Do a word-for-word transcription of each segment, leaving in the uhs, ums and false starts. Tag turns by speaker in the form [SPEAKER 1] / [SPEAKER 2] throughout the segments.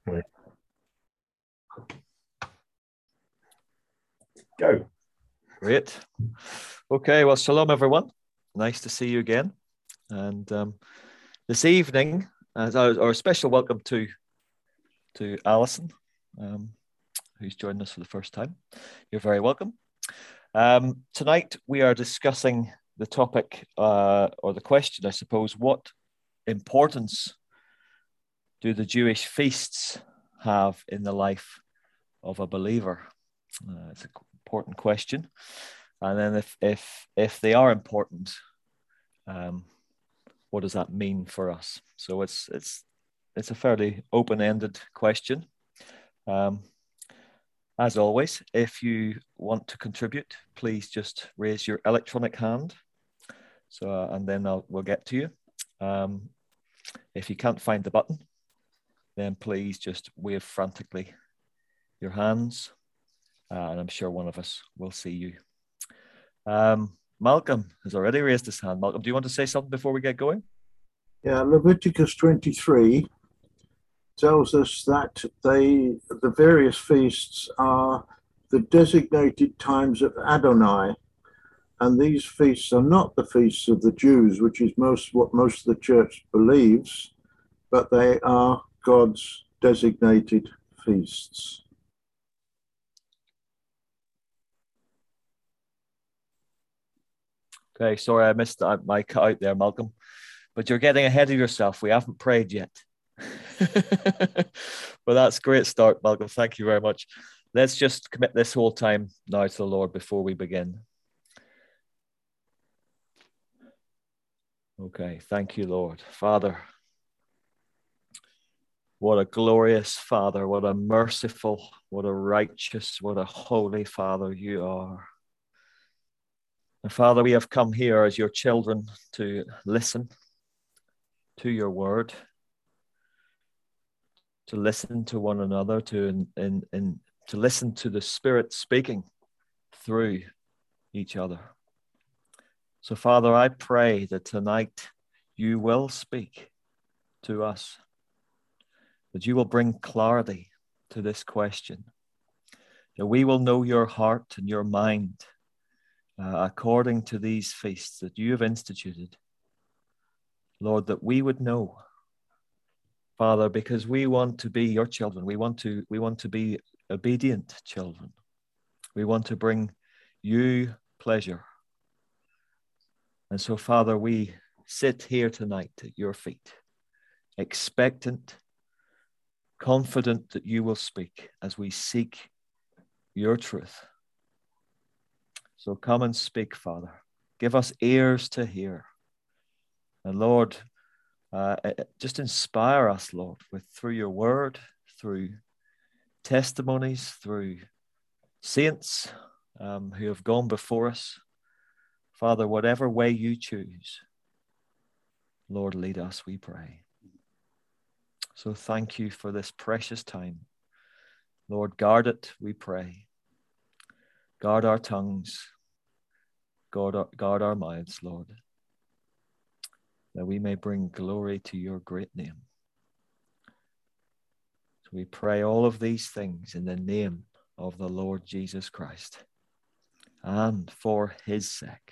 [SPEAKER 1] Right. Go.
[SPEAKER 2] Great. Okay, well, shalom, everyone. Nice to see you again. And um, this evening, as our, our special welcome to, to Alison, um, who's joined us for the first time. You're very welcome. Um, tonight, we are discussing the topic, uh, or the question, I suppose, what importance do the Jewish feasts have in the life of a believer? Uh, it's an important question. And then if if if they are important, um, what does that mean for us? So it's it's it's a fairly open-ended question. Um, as always, if you want to contribute, please just raise your electronic hand. So uh, and then I'll, we'll get to you. Um, if you can't find the button, then please just wave frantically your hands, uh, and I'm sure one of us will see you. Um, Malcolm has already raised his hand. Malcolm, do you want to say something before we get going?
[SPEAKER 3] Yeah, Leviticus twenty-three tells us that they, the various feasts are the designated times of Adonai, and these feasts are not the feasts of the Jews, which is most what most of the church believes, but they are God's designated feasts.
[SPEAKER 2] Okay, sorry, I missed my cut out there, Malcolm. But you're getting ahead of yourself. We haven't prayed yet. Well, that's a great start, Malcolm. Thank you very much. Let's just commit this whole time now to the Lord before we begin. Okay, thank you, Lord. Father, what a glorious Father, what a merciful, what a righteous, what a holy Father you are. And Father, we have come here as your children to listen to your word, to listen to one another, to in, in, in, to listen to the Spirit speaking through each other. So, Father, I pray that tonight you will speak to us, that you will bring clarity to this question, that we will know your heart and your mind uh, according to these feasts that you have instituted. Lord, that we would know, Father, because we want to be your children. We want to, we want to be obedient children. We want to bring you pleasure. And so, Father, we sit here tonight at your feet, expectant, confident that you will speak as we seek your truth. So come and speak, Father. Give us ears to hear. And Lord, uh, just inspire us, Lord, with through your word, through testimonies, through saints um, who have gone before us. Father, whatever way you choose, Lord, lead us, we pray. So thank you for this precious time. Lord, guard it, we pray. Guard our tongues. Guard our, guard our mouths, Lord, that we may bring glory to your great name. So we pray all of these things in the name of the Lord Jesus Christ and for his sake.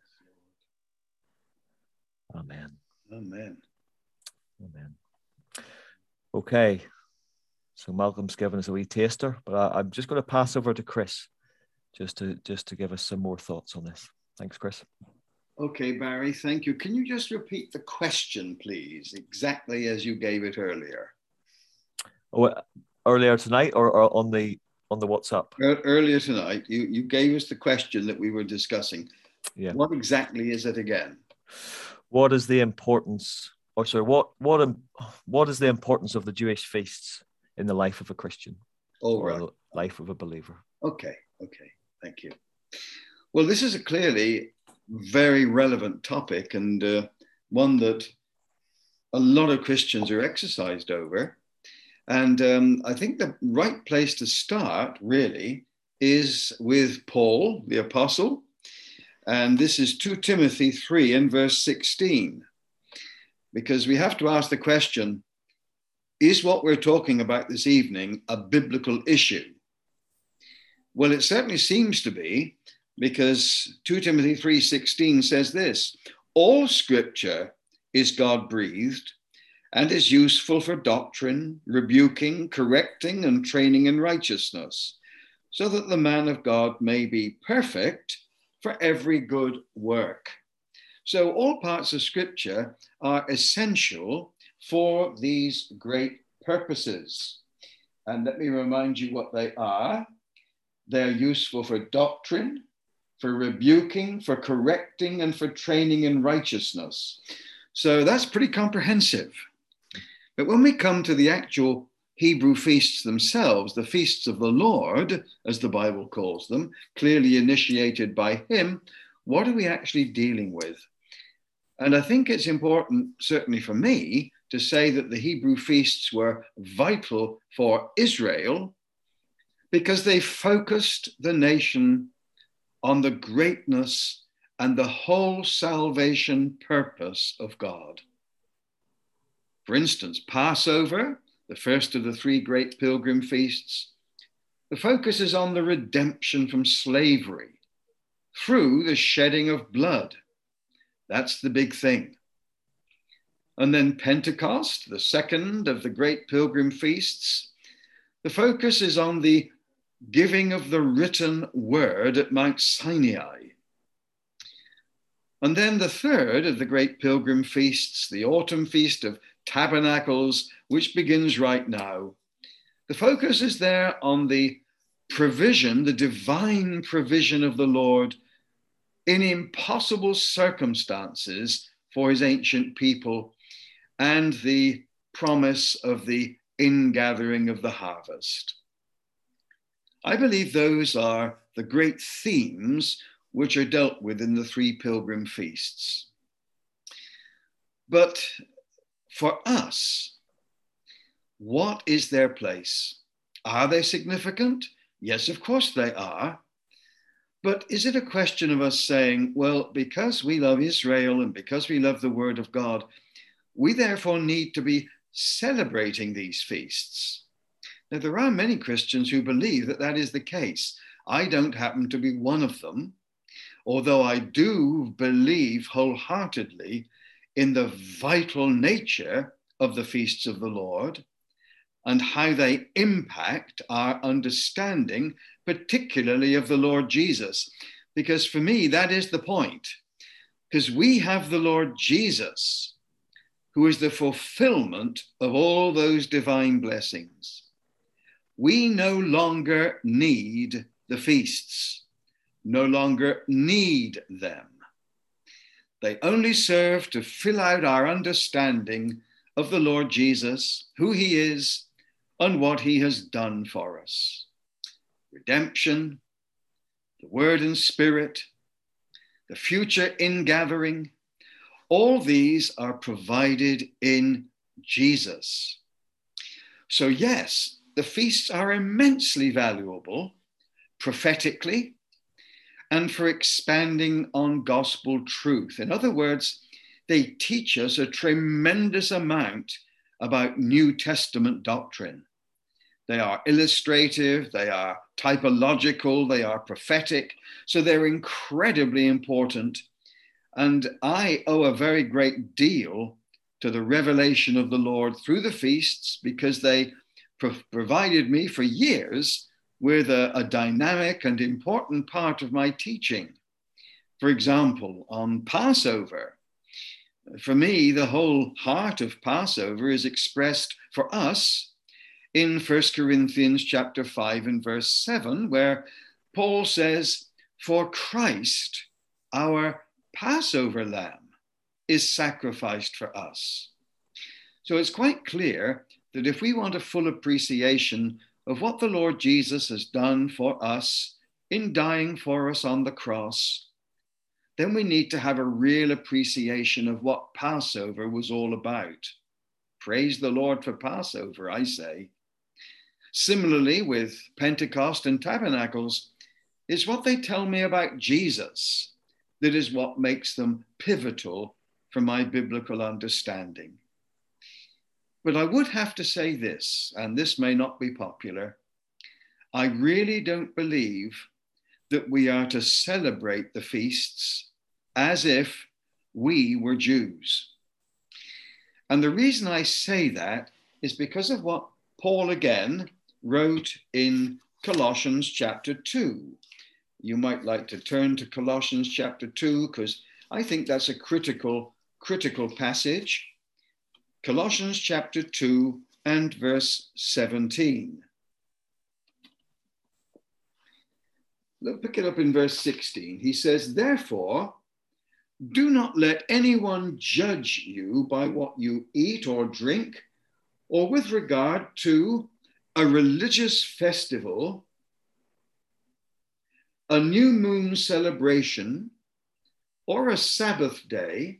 [SPEAKER 2] Amen.
[SPEAKER 3] Amen.
[SPEAKER 2] Amen. Okay. So Malcolm's given us a wee taster, but I, I'm just going to pass over to Chris just to just to give us some more thoughts on this. Thanks, Chris.
[SPEAKER 4] Okay, Barry, thank you. Can you just repeat the question, please, exactly as you gave it earlier?
[SPEAKER 2] Oh, earlier tonight or, or on the on the WhatsApp?
[SPEAKER 4] Earlier tonight, you, you gave us the question that we were discussing.
[SPEAKER 2] Yeah.
[SPEAKER 4] What exactly is it again?
[SPEAKER 2] What is the importance, or sorry, what what what is the importance of the Jewish feasts in the life of a Christian
[SPEAKER 4] oh,
[SPEAKER 2] or
[SPEAKER 4] right.
[SPEAKER 2] the life of a believer?
[SPEAKER 4] Okay, okay, thank you. Well, this is a clearly very relevant topic and uh, one that a lot of Christians are exercised over. And um, I think the right place to start really is with Paul, the apostle. And this is Second Timothy three and verse sixteen, because we have to ask the question, is what we're talking about this evening a biblical issue? Well, it certainly seems to be, because Second Timothy three sixteen says this: all scripture is God-breathed and is useful for doctrine, rebuking, correcting, and training in righteousness, so that the man of God may be perfect for every good work. So all parts of scripture are essential for these great purposes. And let me remind you what they are. They're useful for doctrine, for rebuking, for correcting, and for training in righteousness. So that's pretty comprehensive. But when we come to the actual Hebrew feasts themselves, the feasts of the Lord, as the Bible calls them, clearly initiated by him, what are we actually dealing with? And I think it's important, certainly for me, to say that the Hebrew feasts were vital for Israel because they focused the nation on the greatness and the whole salvation purpose of God. For instance, Passover, the first of the three great pilgrim feasts, the focus is on the redemption from slavery through the shedding of blood. That's the big thing. And then Pentecost, the second of the great pilgrim feasts, the focus is on the giving of the written word at Mount Sinai. And then the third of the great pilgrim feasts, the autumn feast of Tabernacles, which begins right now. The focus is there on the provision, the divine provision of the Lord in impossible circumstances for his ancient people, and the promise of the ingathering of the harvest. I believe those are the great themes which are dealt with in the three pilgrim feasts. But for us, what is their place? Are they significant? Yes, of course they are. But is it a question of us saying, well, because we love Israel and because we love the word of God, we therefore need to be celebrating these feasts? Now, there are many Christians who believe that that is the case. I don't happen to be one of them, although I do believe wholeheartedly in the vital nature of the feasts of the Lord and how they impact our understanding, particularly of the Lord Jesus. Because for me, that is the point. Because we have the Lord Jesus, who is the fulfillment of all those divine blessings. We no longer need the feasts, no longer need them. They only serve to fill out our understanding of the Lord Jesus, who he is, and what he has done for us. Redemption, the word and spirit, the future ingathering, all these are provided in Jesus. So yes, the feasts are immensely valuable prophetically and for expanding on gospel truth. In other words, they teach us a tremendous amount about New Testament doctrine. They are illustrative, they are typological, they are prophetic, so they're incredibly important. And I owe a very great deal to the revelation of the Lord through the feasts, because they pro- provided me for years with a, a dynamic and important part of my teaching. For example, on Passover, for me, the whole heart of Passover is expressed for us in First Corinthians chapter five and verse seven, where Paul says, "For Christ, our Passover lamb, is sacrificed for us." So it's quite clear that if we want a full appreciation of what the Lord Jesus has done for us in dying for us on the cross, then we need to have a real appreciation of what Passover was all about. Praise the Lord for Passover, I say. Similarly, with Pentecost and Tabernacles, it's what they tell me about Jesus that is what makes them pivotal for my biblical understanding. But I would have to say this, and this may not be popular. I really don't believe that we are to celebrate the feasts as if we were Jews. And the reason I say that is because of what Paul again wrote in Colossians chapter two. You might like to turn to Colossians chapter two, because I think that's a critical, critical passage. Colossians chapter two and verse seventeen. Let's pick it up in verse sixteen. He says, therefore, do not let anyone judge you by what you eat or drink, or with regard to a religious festival, a new moon celebration, or a Sabbath day.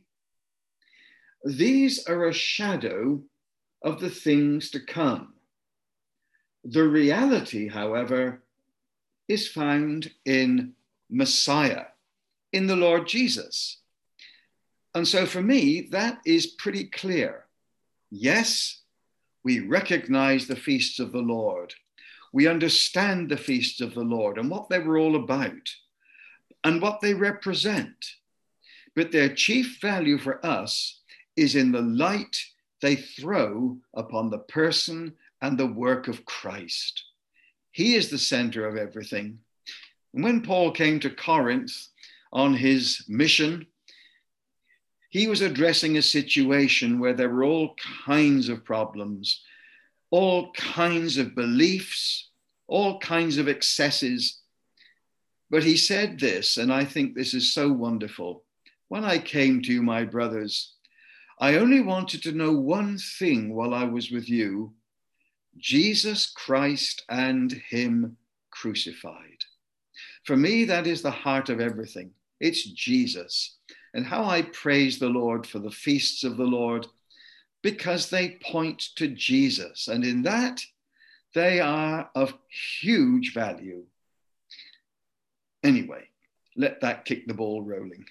[SPEAKER 4] These are a shadow of the things to come. The reality, however, is found in Messiah, in the Lord Jesus. And so for me, that is pretty clear. Yes, we recognize the feasts of the Lord. We understand the feasts of the Lord and what they were all about and what they represent. But their chief value for us is in the light they throw upon the person and the work of Christ. He is the center of everything. And when Paul came to Corinth on his mission, he was addressing a situation where there were all kinds of problems, all kinds of beliefs, all kinds of excesses. But he said this, and I think this is so wonderful. When I came to you, my brothers, I only wanted to know one thing while I was with you, Jesus Christ and him crucified. For me, that is the heart of everything. It's Jesus. And how I praise the Lord for the feasts of the Lord, because they point to Jesus. And in that, they are of huge value. Anyway, let that kick the ball rolling.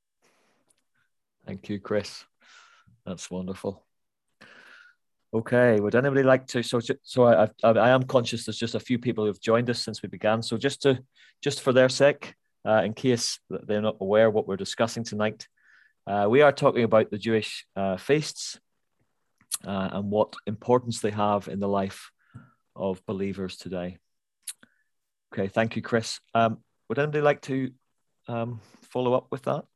[SPEAKER 2] Thank you, Chris. That's wonderful. Okay, would anybody like to? So, so I, I, I am conscious there's just a few people who've joined us since we began. So, just to, just for their sake, uh, in case they're not aware what we're discussing tonight, uh, we are talking about the Jewish uh, feasts uh, and what importance they have in the life of believers today. Okay, thank you, Chris. Um, would anybody like to um, follow up with that?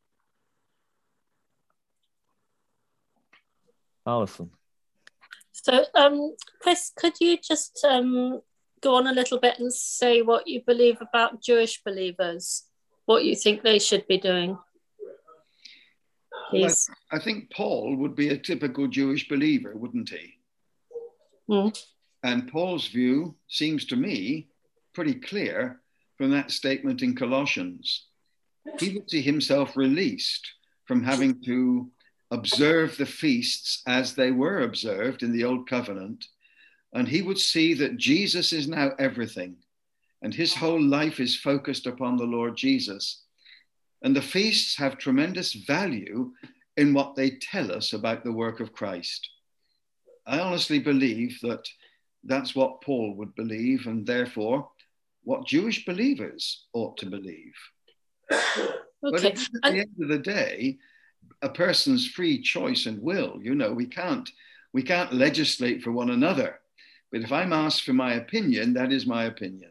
[SPEAKER 2] Alison.
[SPEAKER 1] So, um, Chris, could you just um, go on a little bit and say what you believe about Jewish believers, what you think they should be doing? Please.
[SPEAKER 4] Well, I think Paul would be a typical Jewish believer, wouldn't he?
[SPEAKER 1] Mm.
[SPEAKER 4] And Paul's view seems to me pretty clear from that statement in Colossians. He would see himself released from having to observe the feasts as they were observed in the Old Covenant. And he would see that Jesus is now everything. And his whole life is focused upon the Lord Jesus. And the feasts have tremendous value in what they tell us about the work of Christ. I honestly believe that that's what Paul would believe, and therefore what Jewish believers ought to believe.
[SPEAKER 1] Okay.
[SPEAKER 4] But at the end of the day, a person's free choice and will. You know, we can't we can't legislate for one another. But if I'm asked for my opinion, that is my opinion.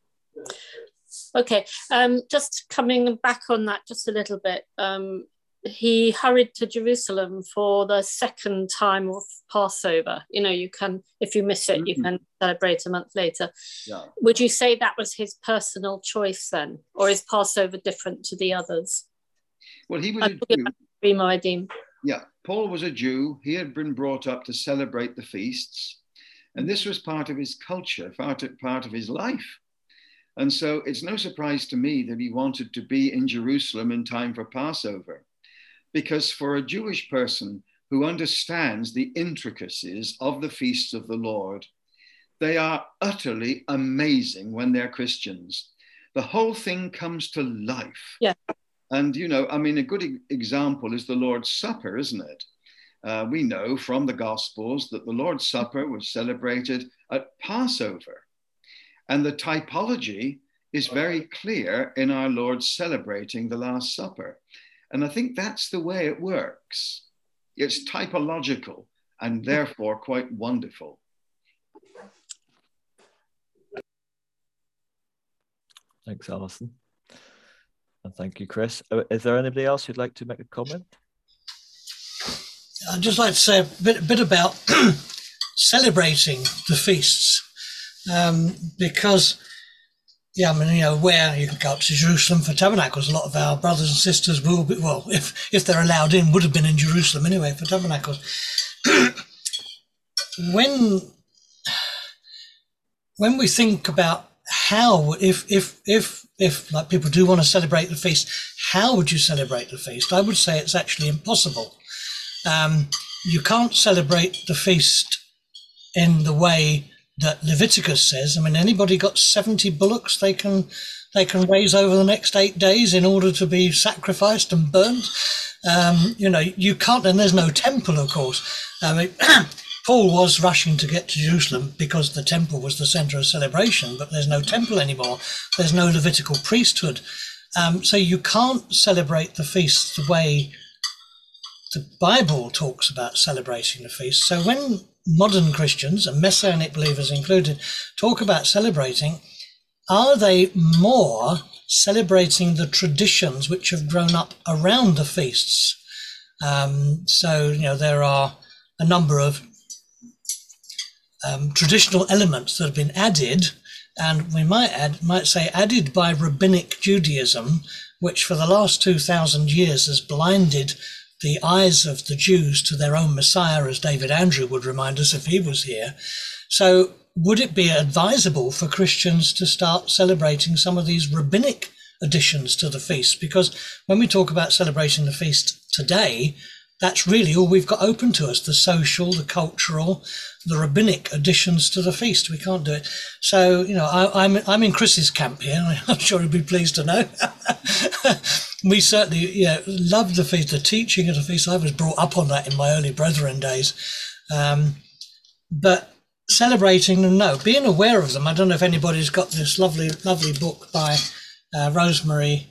[SPEAKER 1] Okay, um, just coming back on that just a little bit. Um, he hurried to Jerusalem for the second time of Passover. You know, you can, if you miss it, mm-hmm. you can celebrate a month later.
[SPEAKER 4] Yeah.
[SPEAKER 1] Would you say that was his personal choice then? Or is Passover different to the others?
[SPEAKER 4] Well, he was
[SPEAKER 1] a Jew.
[SPEAKER 4] Yeah, Paul was a Jew. He had been brought up to celebrate the feasts. And this was part of his culture, part of, part of his life. And so it's no surprise to me that he wanted to be in Jerusalem in time for Passover. Because for a Jewish person who understands the intricacies of the feasts of the Lord, they are utterly amazing when they're Christians. The whole thing comes to life.
[SPEAKER 1] Yeah.
[SPEAKER 4] And, you know, I mean, a good example is the Lord's Supper, isn't it? Uh, we know from the Gospels that the Lord's Supper was celebrated at Passover. And the typology is very clear in our Lord celebrating the Last Supper. And I think that's the way it works. It's typological and therefore quite wonderful.
[SPEAKER 2] Thanks, Alison. And thank you, Chris. Is there anybody else who'd like to make a comment?
[SPEAKER 5] I'd just like to say a bit, a bit about celebrating the feasts, um, because, yeah, I mean, you know, where you can go up to Jerusalem for tabernacles. A lot of our brothers and sisters will be, well, if if they're allowed in, would have been in Jerusalem anyway for tabernacles. when when we think about how, if if if if like people do want to celebrate the feast, how would you celebrate the feast? I would say it's actually impossible. Um, you can't celebrate the feast in the way that Leviticus says. I mean, anybody got seventy bullocks they can they can raise over the next eight days in order to be sacrificed and burned. Um, you know, you can't, and there's no temple, of course. I mean, Paul was rushing to get to Jerusalem because the temple was the center of celebration, but there's no temple anymore. There's no Levitical priesthood. Um, so you can't celebrate the feast the way the Bible talks about celebrating the feast. So when modern Christians, and Messianic believers included, talk about celebrating, are they more celebrating the traditions which have grown up around the feasts? Um, so, you know, there are a number of um, traditional elements that have been added, and we might add, might say added by Rabbinic Judaism, which for the last two thousand years has blinded the eyes of the Jews to their own Messiah, as David Andrew would remind us if he was here. So would it be advisable for Christians to start celebrating some of these rabbinic additions to the feast? Because when we talk about celebrating the feast today, that's really all we've got open to us, the social, the cultural, the rabbinic additions to the feast. We can't do it. So, you know, I, I'm I'm in Chris's camp here. I'm sure he'd be pleased to know. We certainly, you know, love the feast, the teaching of the feast. I was brought up on that in my early brethren days. Um, but celebrating them, no. Being aware of them. I don't know if anybody's got this lovely, lovely book by uh, Rosemary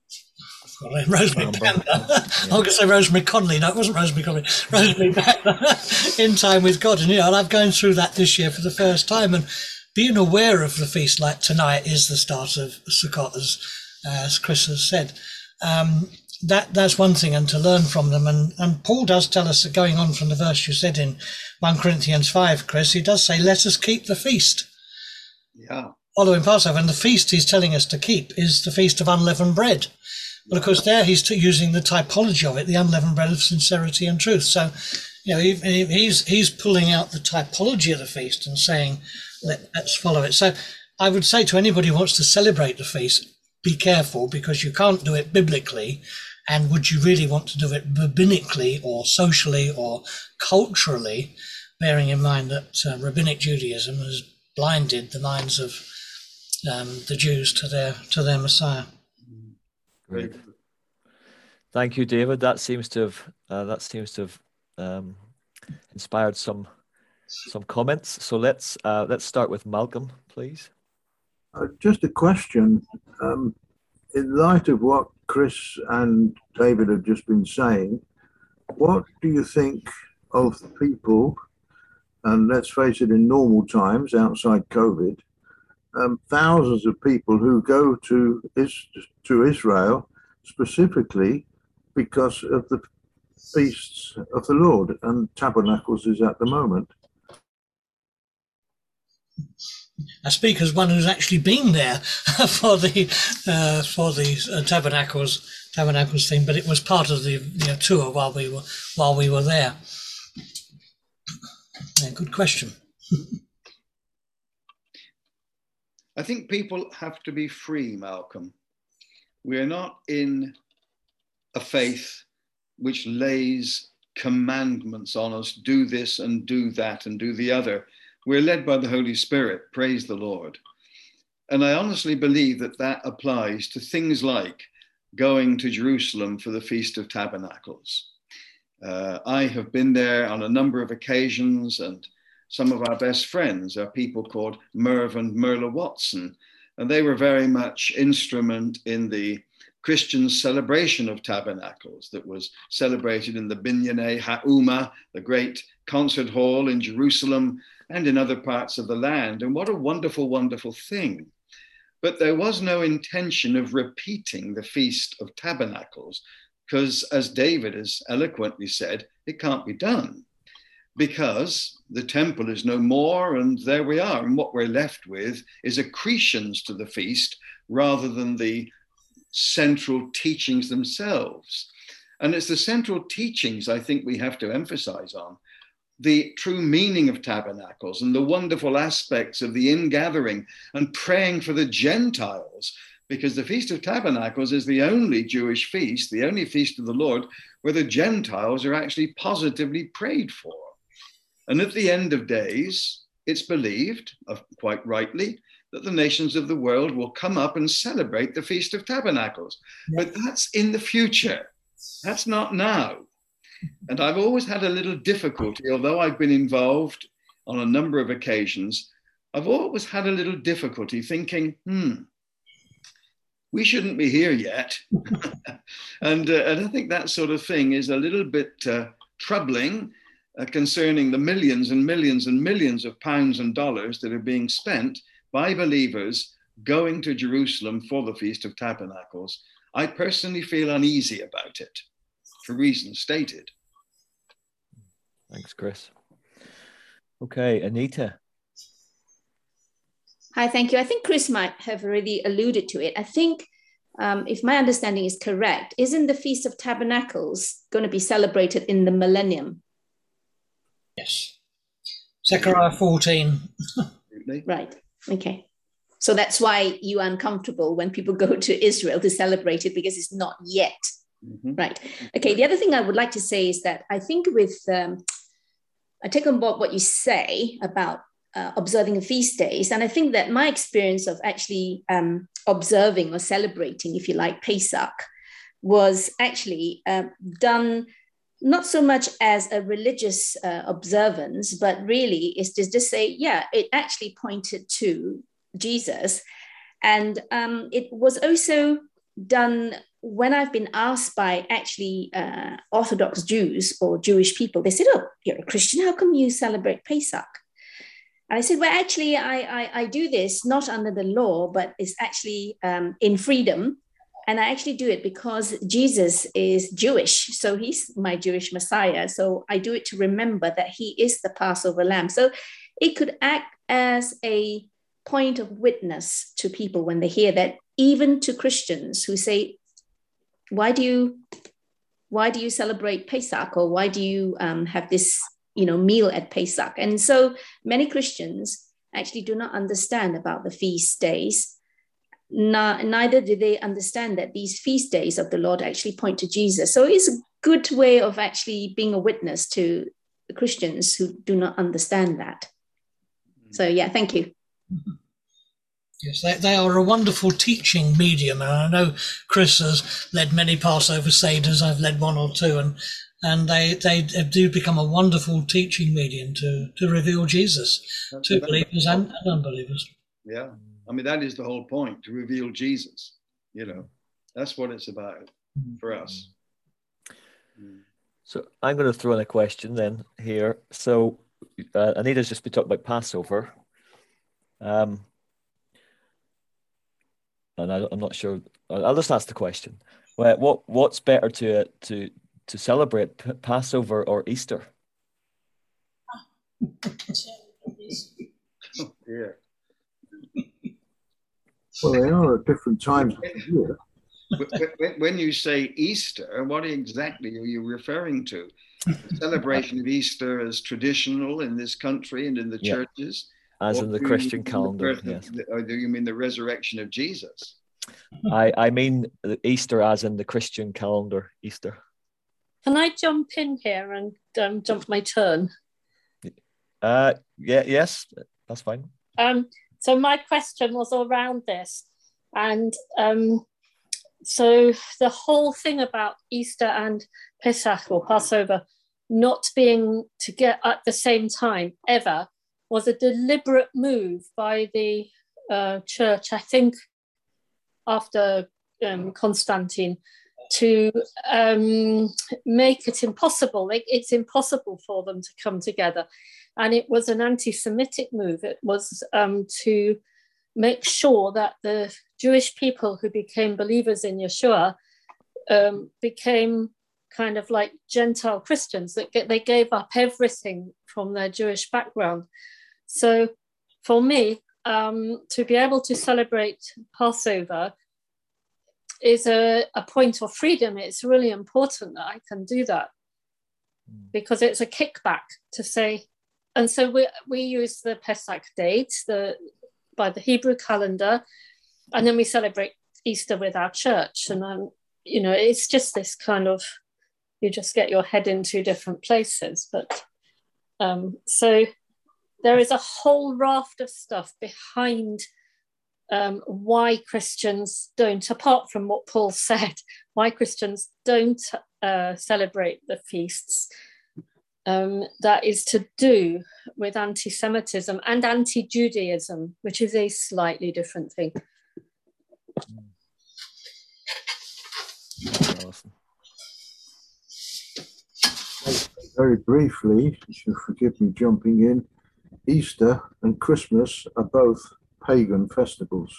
[SPEAKER 5] Rosemary Panda. Yeah. I'm going to say Rosemary Conley. No, it wasn't Rosemary Conley. Rosemary Panda. In Time with God. And, you know, and I'm going through that this year for the first time. And being aware of the feast, like tonight is the start of Sukkot, as, uh, as Chris has said. Um, that that's one thing, and to learn from them. And, and Paul does tell us, that going on from the verse you said in First Corinthians five, Chris, he does say, let us keep the feast.
[SPEAKER 4] Yeah.
[SPEAKER 5] Following Passover. And the feast he's telling us to keep is the Feast of Unleavened Bread. But of course, there he's using the typology of it, the unleavened bread of sincerity and truth. So, you know, he, he's he's pulling out the typology of the feast and saying, Let, let's follow it. So I would say to anybody who wants to celebrate the feast, be careful, because you can't do it biblically. And would you really want to do it rabbinically or socially or culturally, bearing in mind that uh, rabbinic Judaism has blinded the minds of um, the Jews to their to their Messiah.
[SPEAKER 2] Great. Thank you, David. That seems to have uh, that seems to have um, inspired some some comments. So let's uh, let's start with Malcolm, please.
[SPEAKER 3] Uh, just a question. Um, in light of what Chris and David have just been saying, what do you think of the people? And let's face it, in normal times, outside COVID, Um, thousands of people who go to is, to Israel specifically because of the feasts of the Lord, and Tabernacles is at the moment.
[SPEAKER 5] I speak as one who's actually been there for the uh, for the uh, Tabernacles Tabernacles thing, but it was part of the you know, tour while we were while we were there. Yeah, good question.
[SPEAKER 4] I think people have to be free, Malcolm. We are not in a faith which lays commandments on us, do this and do that and do the other. We're led by the Holy Spirit, praise the Lord. And I honestly believe that that applies to things like going to Jerusalem for the Feast of Tabernacles. Uh, I have been there on a number of occasions, and some of our best friends are people called Merv and Merla Watson, and they were very much instrument in the Christian celebration of tabernacles that was celebrated in the Binyanei Ha'uma, the great concert hall in Jerusalem and in other parts of the land. And what a wonderful, wonderful thing. But there was no intention of repeating the Feast of Tabernacles, because as David has eloquently said, it can't be done because the temple is no more, and there we are. And what we're left with is accretions to the feast rather than the central teachings themselves. And it's the central teachings I think we have to emphasize on, the true meaning of tabernacles and the wonderful aspects of the ingathering and praying for the Gentiles, because the Feast of Tabernacles is the only Jewish feast, the only feast of the Lord, where the Gentiles are actually positively prayed for. And at the end of days, it's believed, quite rightly, that the nations of the world will come up and celebrate the Feast of Tabernacles. Yeah. But that's in the future. That's not now. And I've always had a little difficulty, although I've been involved on a number of occasions, I've always had a little difficulty thinking, hmm, we shouldn't be here yet. and, uh, and I think that sort of thing is a little bit uh, troubling uh, concerning the millions and millions and millions of pounds and dollars that are being spent by believers going to Jerusalem for the Feast of Tabernacles. I personally feel uneasy about it, for reasons stated.
[SPEAKER 2] Thanks, Chris. Okay, Anita.
[SPEAKER 6] Hi, thank you. I think Chris might have already alluded to it. I think, um, if my understanding is correct, isn't the Feast of Tabernacles going to be celebrated in the millennium?
[SPEAKER 5] Yes. Zechariah fourteen.
[SPEAKER 6] Right. Okay. So that's why you are uncomfortable when people go to Israel to celebrate it, because it's not yet. Mm-hmm. Right. Okay. The other thing I would like to say is that I think with, um, I take on board what you say about uh, observing feast days. And I think that my experience of actually um, observing or celebrating, if you like, Pesach, was actually uh, done not so much as a religious uh, observance, but really is to just say, yeah, it actually pointed to Jesus. And um, it was also done when I've been asked by actually uh, Orthodox Jews or Jewish people. They said, oh, you're a Christian, how come you celebrate Pesach? And I said, well, actually, I, I, I do this not under the law, but it's actually um, in freedom. And I actually do it because Jesus is Jewish. So he's my Jewish Messiah. So I do it to remember that he is the Passover lamb. So it could act as a point of witness to people when they hear that, even to Christians who say, why do you, why do you celebrate Pesach? Or why do you um, have this, you know, meal at Pesach? And so many Christians actually do not understand about the feast days. No, neither do they understand that these feast days of the Lord actually point to Jesus. So it's a good way of actually being a witness to the Christians who do not understand that. So yeah, thank you.
[SPEAKER 5] Yes, they, they are a wonderful teaching medium. And I know Chris has led many Passover Seders. I've led one or two, and and they, they do become a wonderful teaching medium to, to reveal Jesus That's to believers and, and unbelievers.
[SPEAKER 4] Yeah. I mean, that is the whole point, to reveal Jesus. You know, that's what it's about for us.
[SPEAKER 2] So I'm going to throw in a question then here. So uh, Anita's just been talking about Passover. Um, and I, I'm not sure. I'll just ask the question. Well, what what's better to to to celebrate, P- Passover or Easter?
[SPEAKER 4] Oh, dear.
[SPEAKER 3] Well, they are at different times of the year.
[SPEAKER 4] When you say Easter, what exactly are you referring to? The celebration of Easter as traditional in this country and in the yeah. churches?
[SPEAKER 2] As in the Christian calendar,
[SPEAKER 4] the
[SPEAKER 2] yes.
[SPEAKER 4] The, or do you mean the resurrection of Jesus?
[SPEAKER 2] I, I mean Easter as in the Christian calendar, Easter.
[SPEAKER 1] Can I jump in here and um, jump my turn?
[SPEAKER 2] Uh, yeah, yes, that's fine.
[SPEAKER 1] Um, so my question was around this, and um, so the whole thing about Easter and Pesach or Passover not being to get at the same time ever was a deliberate move by the uh, church, I think, after um, Constantine, to um, make it impossible. It, it's impossible for them to come together. And it was an anti-Semitic move. It was um, to make sure that the Jewish people who became believers in Yeshua um, became kind of like Gentile Christians, that they gave up everything from their Jewish background. So for me, um, to be able to celebrate Passover is a, a point of freedom. It's really important that I can do that because it's a kickback to say, and so we, we use the Pesach date the, by the Hebrew calendar, and then we celebrate Easter with our church. And then, you know, it's just this kind of, you just get your head in two different places. But um, so there is a whole raft of stuff behind um, why Christians don't, apart from what Paul said, why Christians don't uh, celebrate the feasts. Um, that is to do with anti-Semitism and anti-Judaism, which is a slightly different thing.
[SPEAKER 2] Awesome.
[SPEAKER 3] Very briefly, if you forgive me jumping in, Easter and Christmas are both pagan festivals.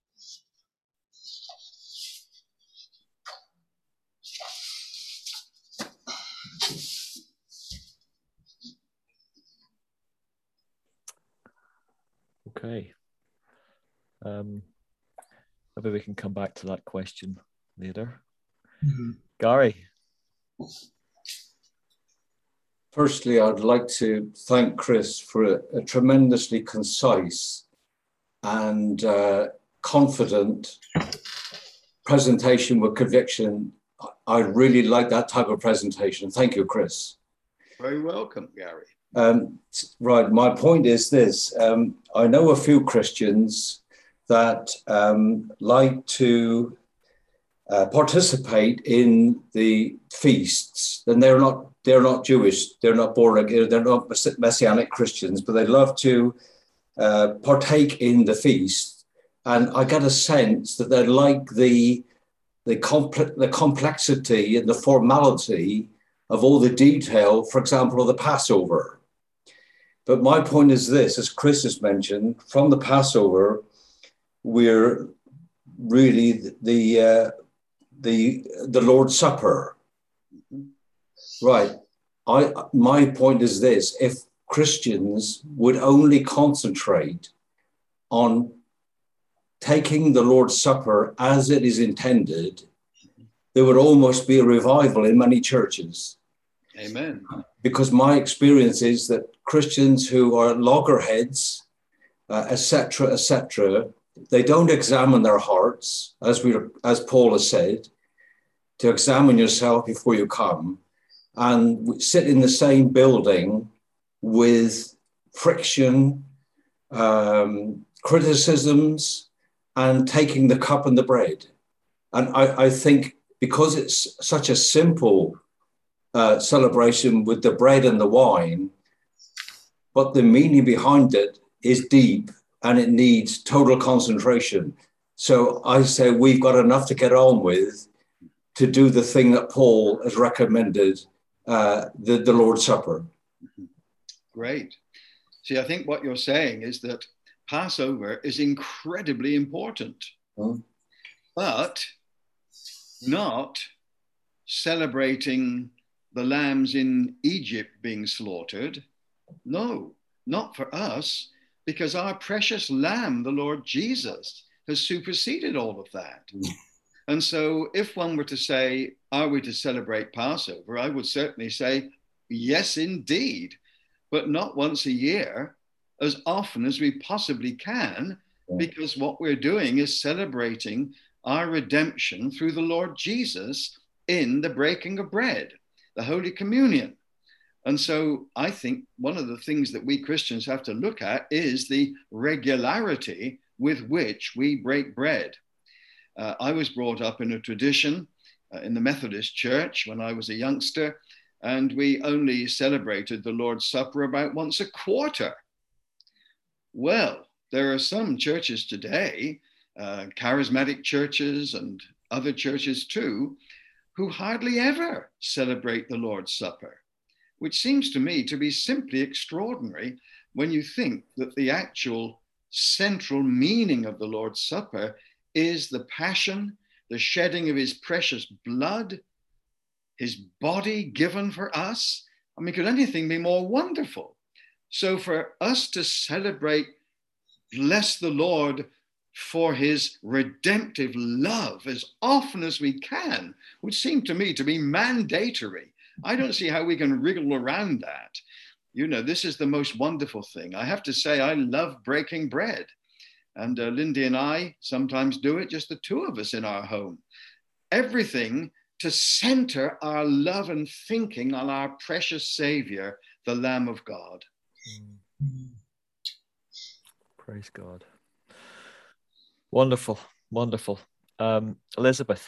[SPEAKER 2] Okay. Um, maybe we can come back to that question later. Mm-hmm. Gary.
[SPEAKER 7] Firstly, I'd like to thank Chris for a, a tremendously concise and uh, confident presentation with conviction. I really like that type of presentation. Thank you, Chris.
[SPEAKER 4] Very welcome, Gary.
[SPEAKER 7] Um, right, my point is this. Um, I know a few Christians that um, like to uh, participate in the feasts, and they're not they're not Jewish, they're not born again, they're not Messianic Christians, but they love to uh, partake in the feast. And I get a sense that they like the the, compl- the complexity and the formality of all the detail, for example, of the Passover. But my point is this, as Chris has mentioned, from the Passover, we're really the the, uh, the, the Lord's Supper. Right. I my point is this: if Christians would only concentrate on taking the Lord's Supper as it is intended, there would almost be a revival in many churches.
[SPEAKER 4] Amen. Because
[SPEAKER 7] my experience is that Christians who are loggerheads, uh, et cetera, et cetera, they don't examine their hearts, as we as Paul has said, to examine yourself before you come. And sit in the same building with friction, um, criticisms, and taking the cup and the bread. And I, I think because it's such a simple uh, celebration with the bread and the wine, but the meaning behind it is deep and it needs total concentration. So I say we've got enough to get on with to do the thing that Paul has recommended, Uh, the, the Lord's Supper.
[SPEAKER 4] Great. See, I think what you're saying is that Passover is incredibly important, mm. but not celebrating the lambs in Egypt being slaughtered. No, not for us, because our precious lamb, the Lord Jesus, has superseded all of that. Mm. And so if one were to say, are we to celebrate Passover? I would certainly say, yes, indeed, but not once a year, as often as we possibly can, because what we're doing is celebrating our redemption through the Lord Jesus in the breaking of bread, the Holy Communion. And so I think one of the things that we Christians have to look at is the regularity with which we break bread. Uh, I was brought up in a tradition uh, in the Methodist Church when I was a youngster, and we only celebrated the Lord's Supper about once a quarter. Well, there are some churches today, uh, charismatic churches and other churches too, who hardly ever celebrate the Lord's Supper, which seems to me to be simply extraordinary when you think that the actual central meaning of the Lord's Supper is the passion, the shedding of his precious blood, his body given for us. I mean, could anything be more wonderful? So for us to celebrate, bless the Lord for his redemptive love as often as we can, would seem to me to be mandatory. I don't see how we can wriggle around that. You know, this is the most wonderful thing. I have to say, I love breaking bread. And uh, Lindy and I sometimes do it, just the two of us in our home. Everything to center our love and thinking on our precious Savior, the Lamb of God.
[SPEAKER 2] Mm. Praise God. Wonderful, wonderful. Um, Elizabeth.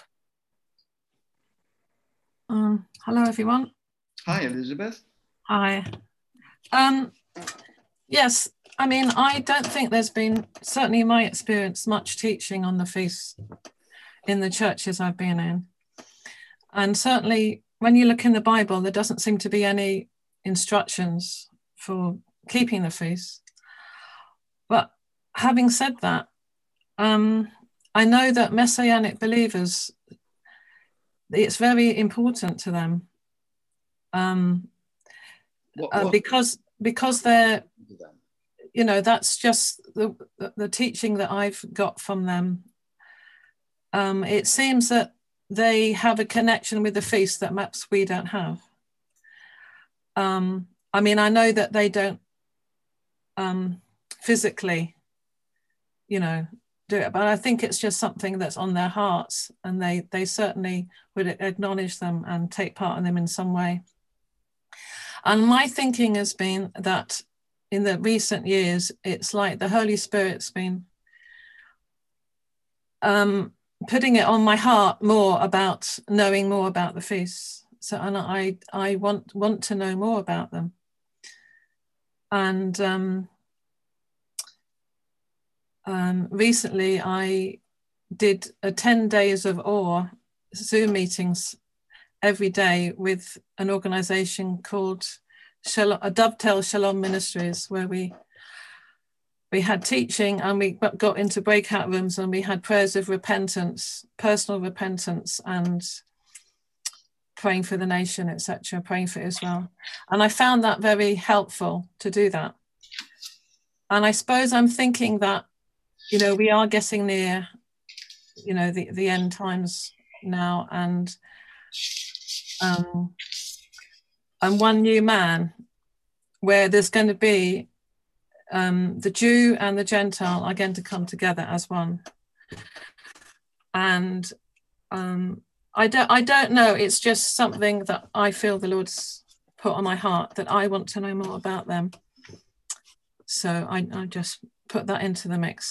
[SPEAKER 8] Um, hello, everyone.
[SPEAKER 4] Hi, Elizabeth.
[SPEAKER 8] Hi. Um, yes, I mean, I don't think there's been, certainly in my experience, much teaching on the feast in the churches I've been in. And certainly when you look in the Bible, there doesn't seem to be any instructions for keeping the feast. But having said that, um, I know that Messianic believers, it's very important to them. Um,
[SPEAKER 4] what,
[SPEAKER 8] uh,
[SPEAKER 4] what?
[SPEAKER 8] because because they're, you know, that's just the, the, the teaching that I've got from them. Um, it seems that they have a connection with the feast that perhaps we don't have. Um, I mean, I know that they don't um, physically, you know, do it, but I think it's just something that's on their hearts, and they they certainly would acknowledge them and take part in them in some way. And my thinking has been that in the recent years, it's like the Holy Spirit's been um, putting it on my heart more about knowing more about the feasts. So, and I I want want to know more about them. And um, um, recently, I did a ten days of awe Zoom meetings every day with an organization called Shalom, a Dovetail Shalom Ministries, where we we had teaching and we got into breakout rooms and we had prayers of repentance, personal repentance, and praying for the nation, et cetera, praying for Israel. And I found that very helpful to do that. And I suppose I'm thinking that, you know, we are getting near, you know, the, the end times now, and um, and one new man, where there's going to be um, the Jew and the Gentile are going to come together as one. And um, I don't, I don't know. It's just something that I feel the Lord's put on my heart, that I want to know more about them. So I, I just put that into the mix.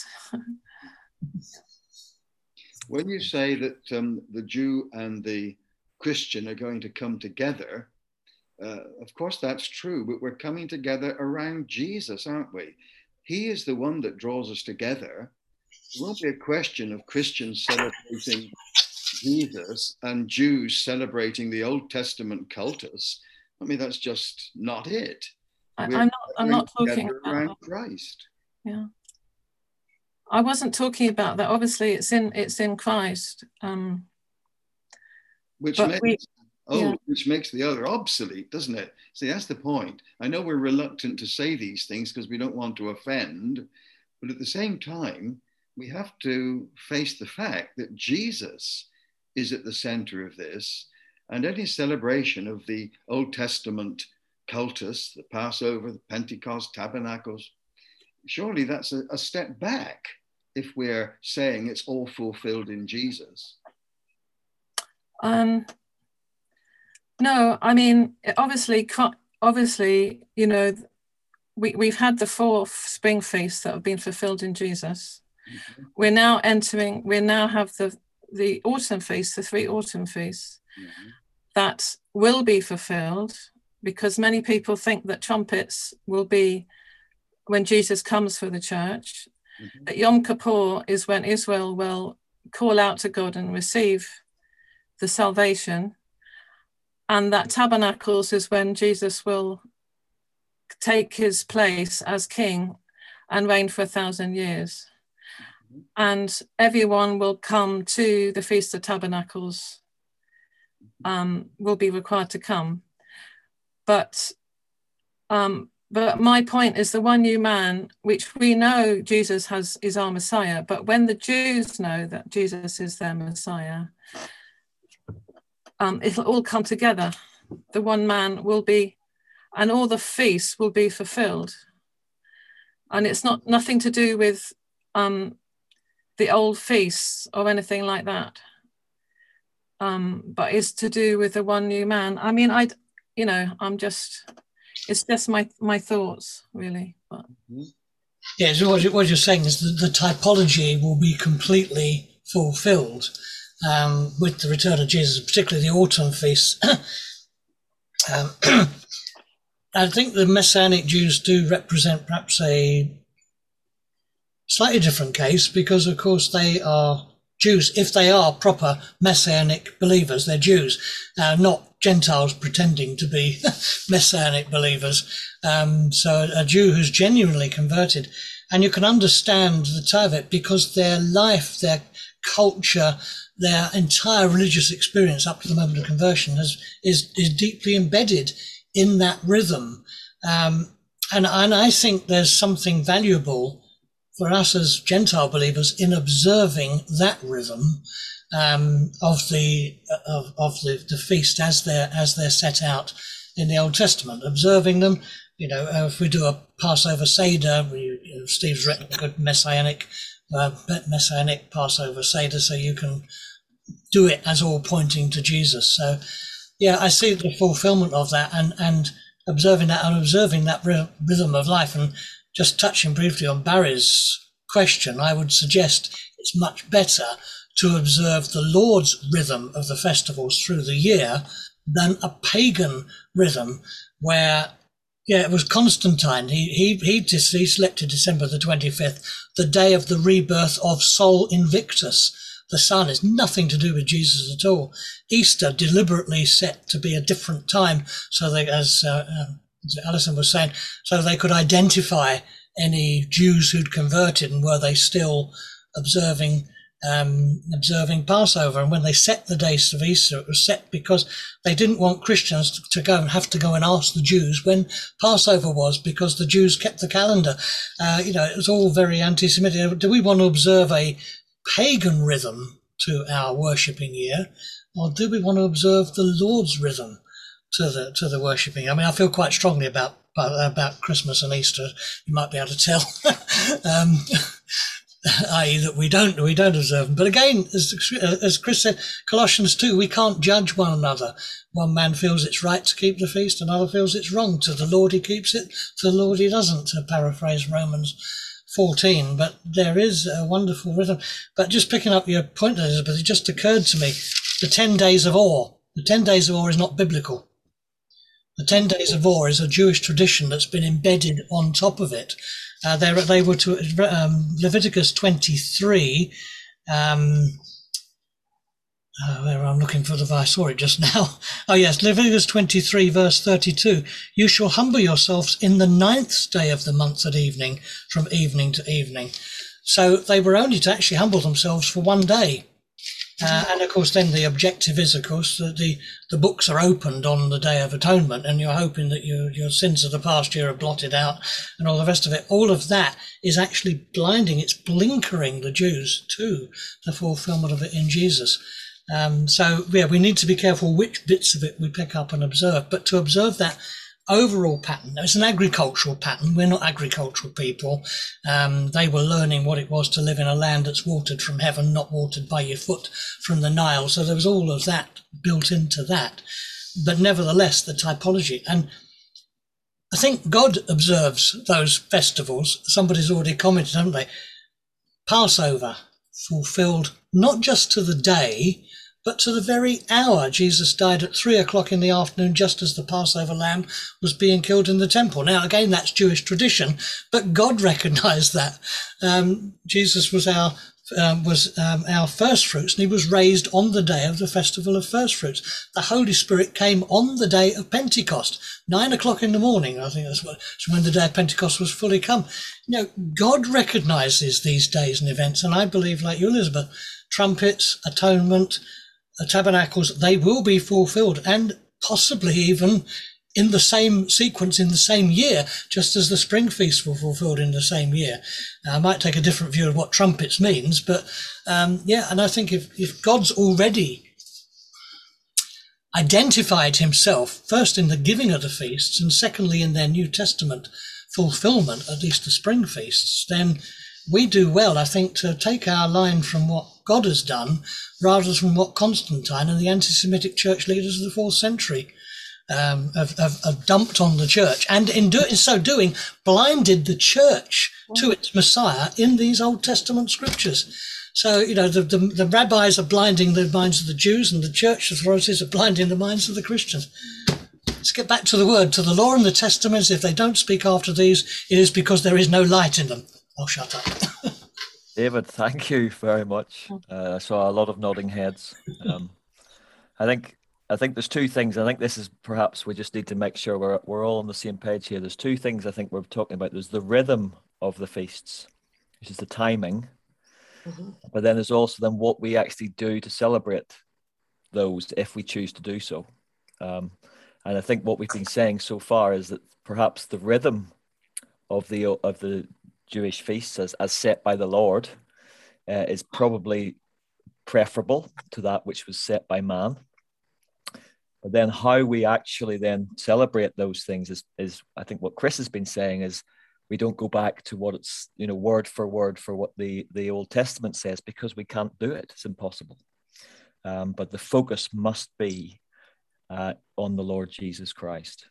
[SPEAKER 4] When you say that um, the Jew and the Christian are going to come together, uh, of course that's true, but we're coming together around Jesus, aren't we? He is the one that draws us together. It won't be a question of Christians celebrating Jesus and Jews celebrating the Old Testament cultus. I mean, that's just not it.
[SPEAKER 8] I, I'm not, I'm not talking
[SPEAKER 4] around
[SPEAKER 8] about
[SPEAKER 4] Christ.
[SPEAKER 8] Yeah. I wasn't talking about that. Obviously, it's in it's in Christ. Um,
[SPEAKER 4] which makes
[SPEAKER 8] we,
[SPEAKER 4] oh,
[SPEAKER 8] yeah.
[SPEAKER 4] which makes the other obsolete, doesn't it? See, that's the point. I know we're reluctant to say these things because we don't want to offend, but at the same time, we have to face the fact that Jesus is at the center of this, and any celebration of the Old Testament cultus, the Passover, the Pentecost, Tabernacles, surely that's a, a step back if we're saying it's all fulfilled in Jesus.
[SPEAKER 8] Um, no, I mean, obviously, obviously, you know, we, we've had the four spring feasts that have been fulfilled in Jesus. Mm-hmm. We're now entering, we now have the, the autumn feasts, the three autumn feasts,
[SPEAKER 4] mm-hmm.
[SPEAKER 8] that will be fulfilled, because many people think that trumpets will be when Jesus comes for the church, mm-hmm. that Yom Kippur is when Israel will call out to God and receive the salvation, and that Tabernacles is when Jesus will take his place as king and reign for a thousand years. Mm-hmm. And everyone will come to the Feast of Tabernacles, um, will be required to come. But um, but my point is the one new man, which we know Jesus has is our Messiah, but when the Jews know that Jesus is their Messiah, um, it'll all come together. The one man will be, and all the feasts will be fulfilled. And it's not nothing to do with um, the old feasts or anything like that, um, but it's to do with the one new man. I mean, I, you know, I'm just. It's just my my thoughts, really. But.
[SPEAKER 5] Yeah, so what, you, what you're saying is that the typology will be completely fulfilled um, with the return of Jesus, particularly the autumn feasts. um, I think the Messianic Jews do represent perhaps a slightly different case, because, of course, they are Jews. If they are proper Messianic believers, they're Jews, uh, not Gentiles pretending to be Messianic believers. Um, so a Jew who's genuinely converted. And you can understand the tie of it, because their life, their culture, their entire religious experience up to the moment of conversion has, is, is deeply embedded in that rhythm. Um, and, and I think there's something valuable for us as Gentile believers in observing that rhythm um, of the of, of the, the feast as they're as they're set out in the Old Testament. Observing them, you know, uh, if we do a Passover Seder, we, you know, Steve's written a good messianic uh, messianic Passover Seder, so you can do it as all pointing to Jesus. So, yeah, I see the fulfillment of that, and and observing that and observing that rhythm of life. And just touching briefly on Barry's question, I would suggest it's much better to observe the Lord's rhythm of the festivals through the year than a pagan rhythm where, yeah, it was Constantine. He he he, dis- he selected December the twenty-fifth, the day of the rebirth of Sol Invictus, the sun. Is nothing to do with Jesus at all. Easter deliberately set to be a different time, so they, as uh, uh, Alison was saying, so they could identify any Jews who'd converted and were they still observing um, observing Passover. And when they set the dates of Easter, it was set because they didn't want Christians to, to go and have to go and ask the Jews when Passover was, because the Jews kept the calendar. Uh, you know, it was all very anti-Semitic. Do we want to observe a pagan rhythm to our worshipping year, or do we want to observe the Lord's rhythm to the to the worshipping? I mean, I feel quite strongly about about, about Christmas and Easter. You might be able to tell, um, that is, that we don't we don't observe them. But again, as as Chris said, Colossians two, we can't judge one another. One man feels it's right to keep the feast, another feels it's wrong. To the Lord he keeps it, to the Lord he doesn't, to paraphrase Romans fourteen. But there is a wonderful rhythm. But just picking up your point, Elizabeth, it just occurred to me, the ten days of awe. The ten days of awe is not biblical. The ten days of awe is a Jewish tradition that's been embedded on top of it. Uh, they, they were to um, Leviticus twenty-three. Um, uh, where I'm looking for the verse, I saw it just now. Oh yes, Leviticus twenty-three, verse thirty-two. You shall humble yourselves in the ninth day of the month at evening, from evening to evening. So they were only to actually humble themselves for one day. Uh, and of course, then the objective is, of course, that the, the books are opened on the Day of Atonement, and you're hoping that your, your sins of the past year are blotted out and all the rest of it. All of that is actually blinding. It's blinkering the Jews to the fulfillment of it in Jesus. Um, so, yeah, we need to be careful which bits of it we pick up and observe. But to observe that overall pattern, it's an agricultural pattern. We're not agricultural people. Um, they were learning what it was to live in a land that's watered from heaven, not watered by your foot from the Nile. So there was all of that built into that. But nevertheless, the typology. And I think God observes those festivals. Somebody's already commented, haven't they? Passover, fulfilled not just to the day, but to the very hour. Jesus died at three o'clock in the afternoon, just as the Passover lamb was being killed in the temple. Now, again, that's Jewish tradition, but God recognized that. Um, Jesus was our um, was um, our first fruits, and he was raised on the day of the festival of first fruits. The Holy Spirit came on the day of Pentecost, nine o'clock in the morning. I think that's what, when the day of Pentecost was fully come. You know, God recognizes these days and events, and I believe, like you, Elizabeth, trumpets, atonement, tabernacles, they will be fulfilled, and possibly even in the same sequence in the same year, just as the spring feasts were fulfilled in the same year. Now, I might take a different view of what trumpets means, but um, yeah, and I think if, if God's already identified himself, first in the giving of the feasts, and secondly in their New Testament fulfillment, at least the spring feasts, then we do well, I think, to take our line from what God has done rather than from what Constantine and the anti-Semitic church leaders of the fourth century um, have, have, have dumped on the church, and in, do, in so doing blinded the church to its Messiah in these Old Testament scriptures. So, you know, the, the, the rabbis are blinding the minds of the Jews, and the church authorities are blinding the minds of the Christians. Let's get back to the word, to the law and the testaments. If they don't speak after these, it is because there is no light in them. I'll shut up.
[SPEAKER 2] David, thank you very much. Uh, I saw a lot of nodding heads. Um, I think I think there's two things. I think this is perhaps we just need to make sure we're we're all on the same page here. There's two things I think we're talking about. There's the rhythm of the feasts, which is the timing, mm-hmm. but then there's also then what we actually do to celebrate those if we choose to do so. Um, and I think what we've been saying so far is that perhaps the rhythm of the of the Jewish feasts as, as set by the Lord uh, is probably preferable to that which was set by man. But then how we actually then celebrate those things is, is I think what Chris has been saying is we don't go back to what it's, you know, word for word for what the, the Old Testament says, because we can't do it. It's impossible. Um, but the focus must be uh, on the Lord Jesus Christ.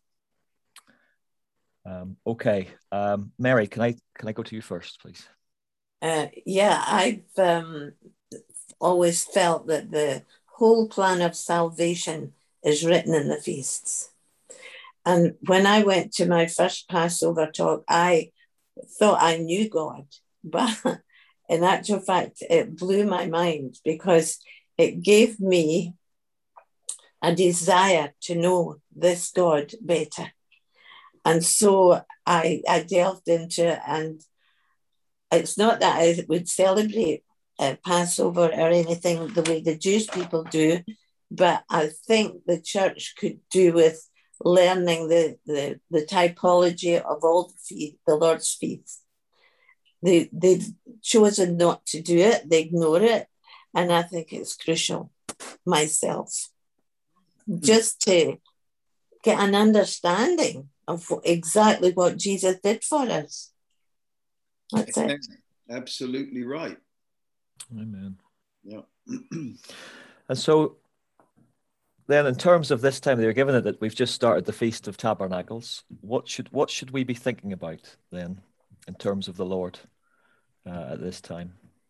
[SPEAKER 2] Um, okay, um, Mary, can I can I go to you first, please?
[SPEAKER 9] Uh, yeah, I've um, always felt that the whole plan of salvation is written in the feasts. And when I went to my first Passover talk, I thought I knew God, but in actual fact, it blew my mind because it gave me a desire to know this God better. And so I, I delved into it, and it's not that I would celebrate uh, Passover or anything the way the Jewish people do, but I think the church could do with learning the, the, the typology of all the, feast, the Lord's feasts. They, they've chosen not to do it, they ignore it, and I think it's crucial myself, just to get an understanding of exactly what Jesus did for us. That's it.
[SPEAKER 4] Absolutely right.
[SPEAKER 2] Amen.
[SPEAKER 4] Yeah.
[SPEAKER 2] And so then in terms of this time, they're given it that we've just started the Feast of Tabernacles. What should what should we be thinking about then in terms of the Lord uh, at this time?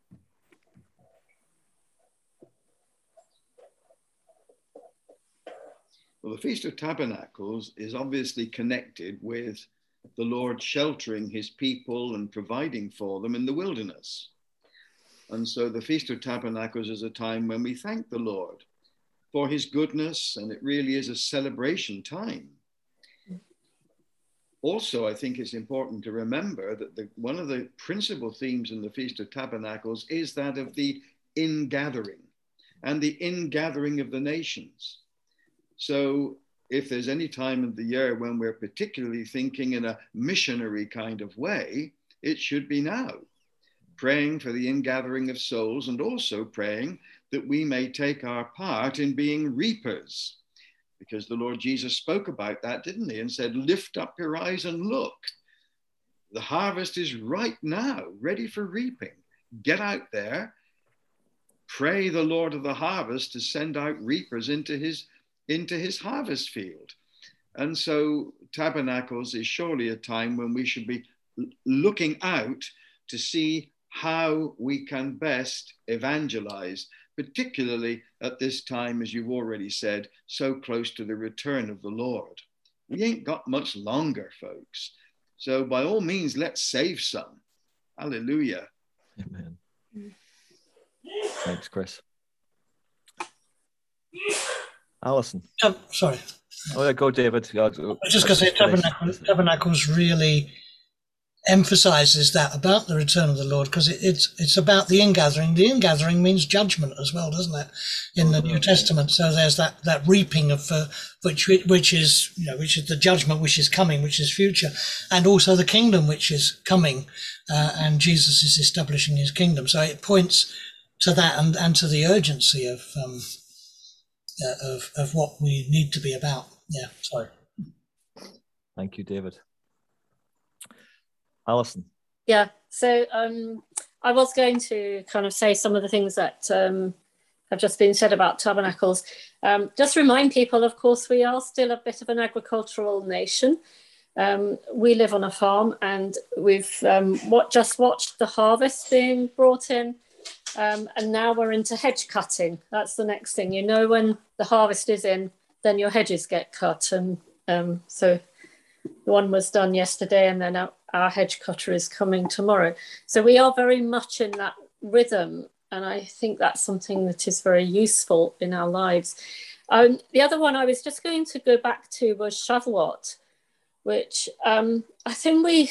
[SPEAKER 4] Well, the Feast of Tabernacles is obviously connected with the Lord sheltering his people and providing for them in the wilderness. And so the Feast of Tabernacles is a time when we thank the Lord for his goodness, and it really is a celebration time. Also, I think it's important to remember that the, one of the principal themes in the Feast of Tabernacles is that of the ingathering and the ingathering of the nations. So if there's any time of the year when we're particularly thinking in a missionary kind of way, it should be now, praying for the ingathering of souls, and also praying that we may take our part in being reapers, because the Lord Jesus spoke about that, didn't he? And said, lift up your eyes and look. The harvest is right now, ready for reaping. Get out there, pray the Lord of the harvest to send out reapers into his into his harvest field. And so Tabernacles is surely a time when we should be looking out to see how we can best evangelize, particularly at this time, as you've already said, so close to the return of the Lord. We ain't got much longer, folks. So by all means, let's save some. Hallelujah.
[SPEAKER 2] Amen. Thanks, Chris. Alison.
[SPEAKER 5] Um, sorry.
[SPEAKER 2] Oh, yeah, go, David. I was
[SPEAKER 5] just going to say Tabernacles, Tabernacles really emphasizes that about the return of the Lord, because it, it's it's about the ingathering. The ingathering means judgment as well, doesn't it, in the New Testament? So there's that that reaping of uh, which which is you know which is the judgment which is coming, which is future, and also the kingdom which is coming, uh, and Jesus is establishing his kingdom. So it points to that and, and to the urgency of um, uh, of of what we need to be about. Yeah, sorry.
[SPEAKER 2] Thank you, David. Alison.
[SPEAKER 1] Yeah, so um, I was going to kind of say some of the things that um, have just been said about tabernacles. Um, just remind people, of course, we are still a bit of an agricultural nation. Um, we live on a farm, and we've um, what, just watched the harvest being brought in, um, and now we're into hedge cutting. That's the next thing. You know, when the harvest is in, then your hedges get cut, and um, so one was done yesterday, and then our, our hedge cutter is coming tomorrow. So we are very much in that rhythm, and I think that's something that is very useful in our lives. Um, the other one I was just going to go back to was Shavuot, which um, I think we,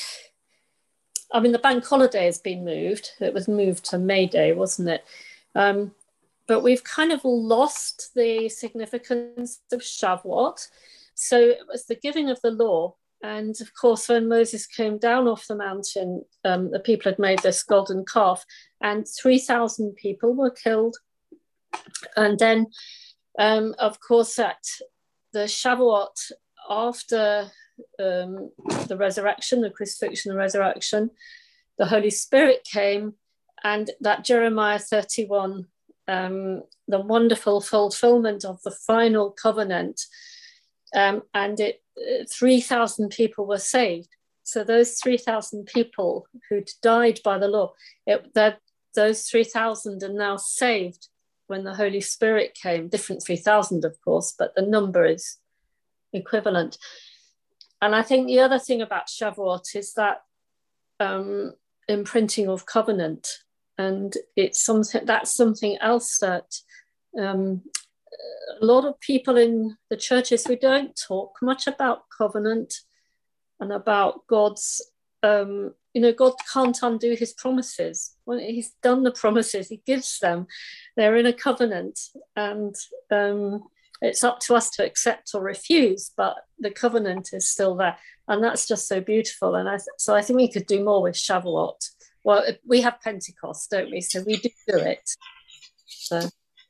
[SPEAKER 1] I mean, the bank holiday has been moved. It was moved to May Day, wasn't it? Um, but we've kind of lost the significance of Shavuot. So it was the giving of the law. And of course, when Moses came down off the mountain, um, the people had made this golden calf, and three thousand people were killed. And then, um, of course, at the Shavuot, after um, the resurrection, the crucifixion and resurrection, the Holy Spirit came, and that Jeremiah thirty-one, um, the wonderful fulfillment of the final covenant, um, and it three thousand people were saved. So those three thousand people who'd died by the law, it, that those three thousand are now saved when the Holy Spirit came. Different three thousand, of course, but the number is equivalent. And I think the other thing about Shavuot is that um, imprinting of covenant, and it's something that's something else that um, a lot of people in the churches, we don't talk much about covenant and about God's, um, you know, God can't undo his promises. When he's done the promises, he gives them. They're in a covenant, and um, it's up to us to accept or refuse, but the covenant is still there. And that's just so beautiful. And I th- so I think we could do more with Shavuot. Well, we have Pentecost, don't we? So we do do it. So.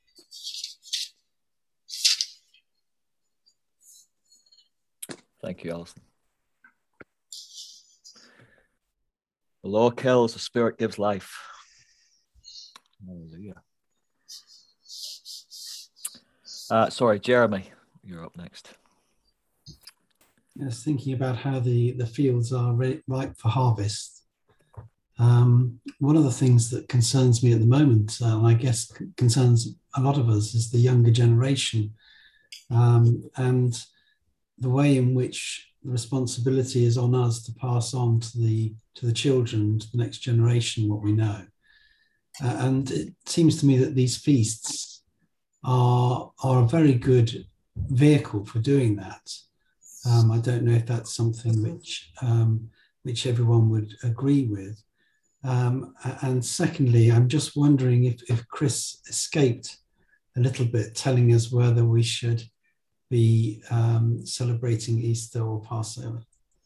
[SPEAKER 2] Thank you, Alison. The law kills, the Spirit gives life. Hallelujah. Uh, sorry, Jeremy, you're up next.
[SPEAKER 10] I was thinking about how the, the fields are ripe for harvest. Um, one of the things that concerns me at the moment, uh, and I guess concerns a lot of us, is the younger generation. Um, and the way in which the responsibility is on us to pass on to the to the children, to the next generation, what we know. Uh, and it seems to me that these feasts are, are a very good vehicle for doing that. Um, I don't know if that's something which, um, which everyone would agree with. Um, and secondly, I'm just wondering if, if Chris escaped a little bit, telling us whether we should be um, celebrating Easter or Passover.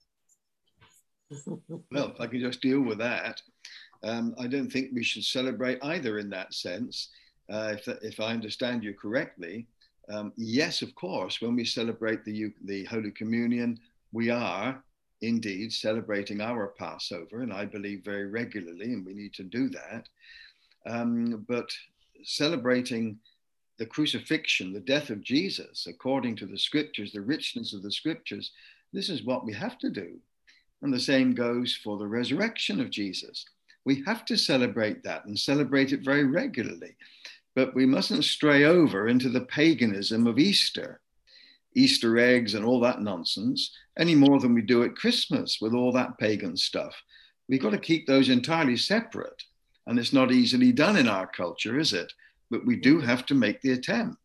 [SPEAKER 4] Well, if I could just deal with that, um, I don't think we should celebrate either in that sense. Uh, if, if I understand you correctly, um, yes, of course, when we celebrate the, the Holy Communion, we are indeed celebrating our Passover, and I believe very regularly, and we need to do that. Um, but celebrating the crucifixion, the death of Jesus, according to the scriptures, the richness of the scriptures, this is what we have to do. And the same goes for the resurrection of Jesus. We have to celebrate that and celebrate it very regularly. But we mustn't stray over into the paganism of Easter, Easter eggs and all that nonsense, any more than we do at Christmas with all that pagan stuff. We've got to keep those entirely separate. And it's not easily done in our culture, is it? But we do have to make the attempt.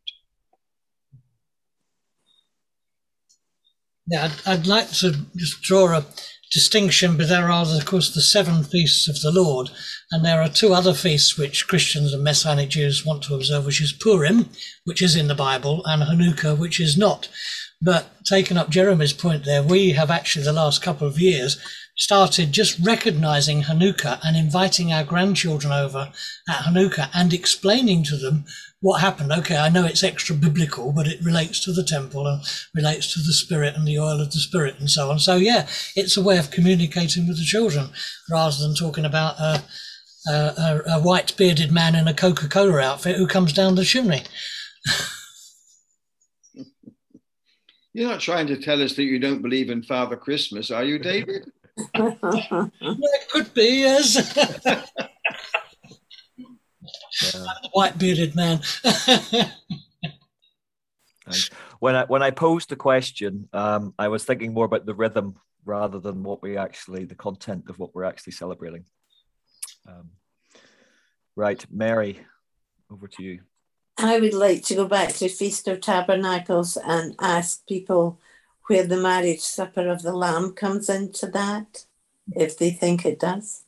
[SPEAKER 5] Yeah, I'd, I'd like to just draw a distinction, but there are, of course, the seven feasts of the Lord, and there are two other feasts which Christians and Messianic Jews want to observe, which is Purim, which is in the Bible, and Hanukkah, which is not. But taking up Jeremy's point there, we have actually the last couple of years started just recognizing Hanukkah and inviting our grandchildren over at Hanukkah and explaining to them what happened. Okay, I know it's extra biblical, but it relates to the temple and relates to the Spirit and the oil of the Spirit and so on. So yeah, it's a way of communicating with the children rather than talking about a, a, a, a white bearded man in a Coca-Cola outfit who comes down the chimney.
[SPEAKER 4] You're not trying to tell us that you don't believe in Father Christmas, are you, David?
[SPEAKER 5] It could be, yes. Yeah. White bearded man.
[SPEAKER 2] when I when I posed the question, um, I was thinking more about the rhythm rather than what we actually, the content of what we're actually celebrating. Um, right, Mary, over to you.
[SPEAKER 9] I would like to go back to Feast of Tabernacles and ask people where the marriage supper of the Lamb comes into that, if they think it does.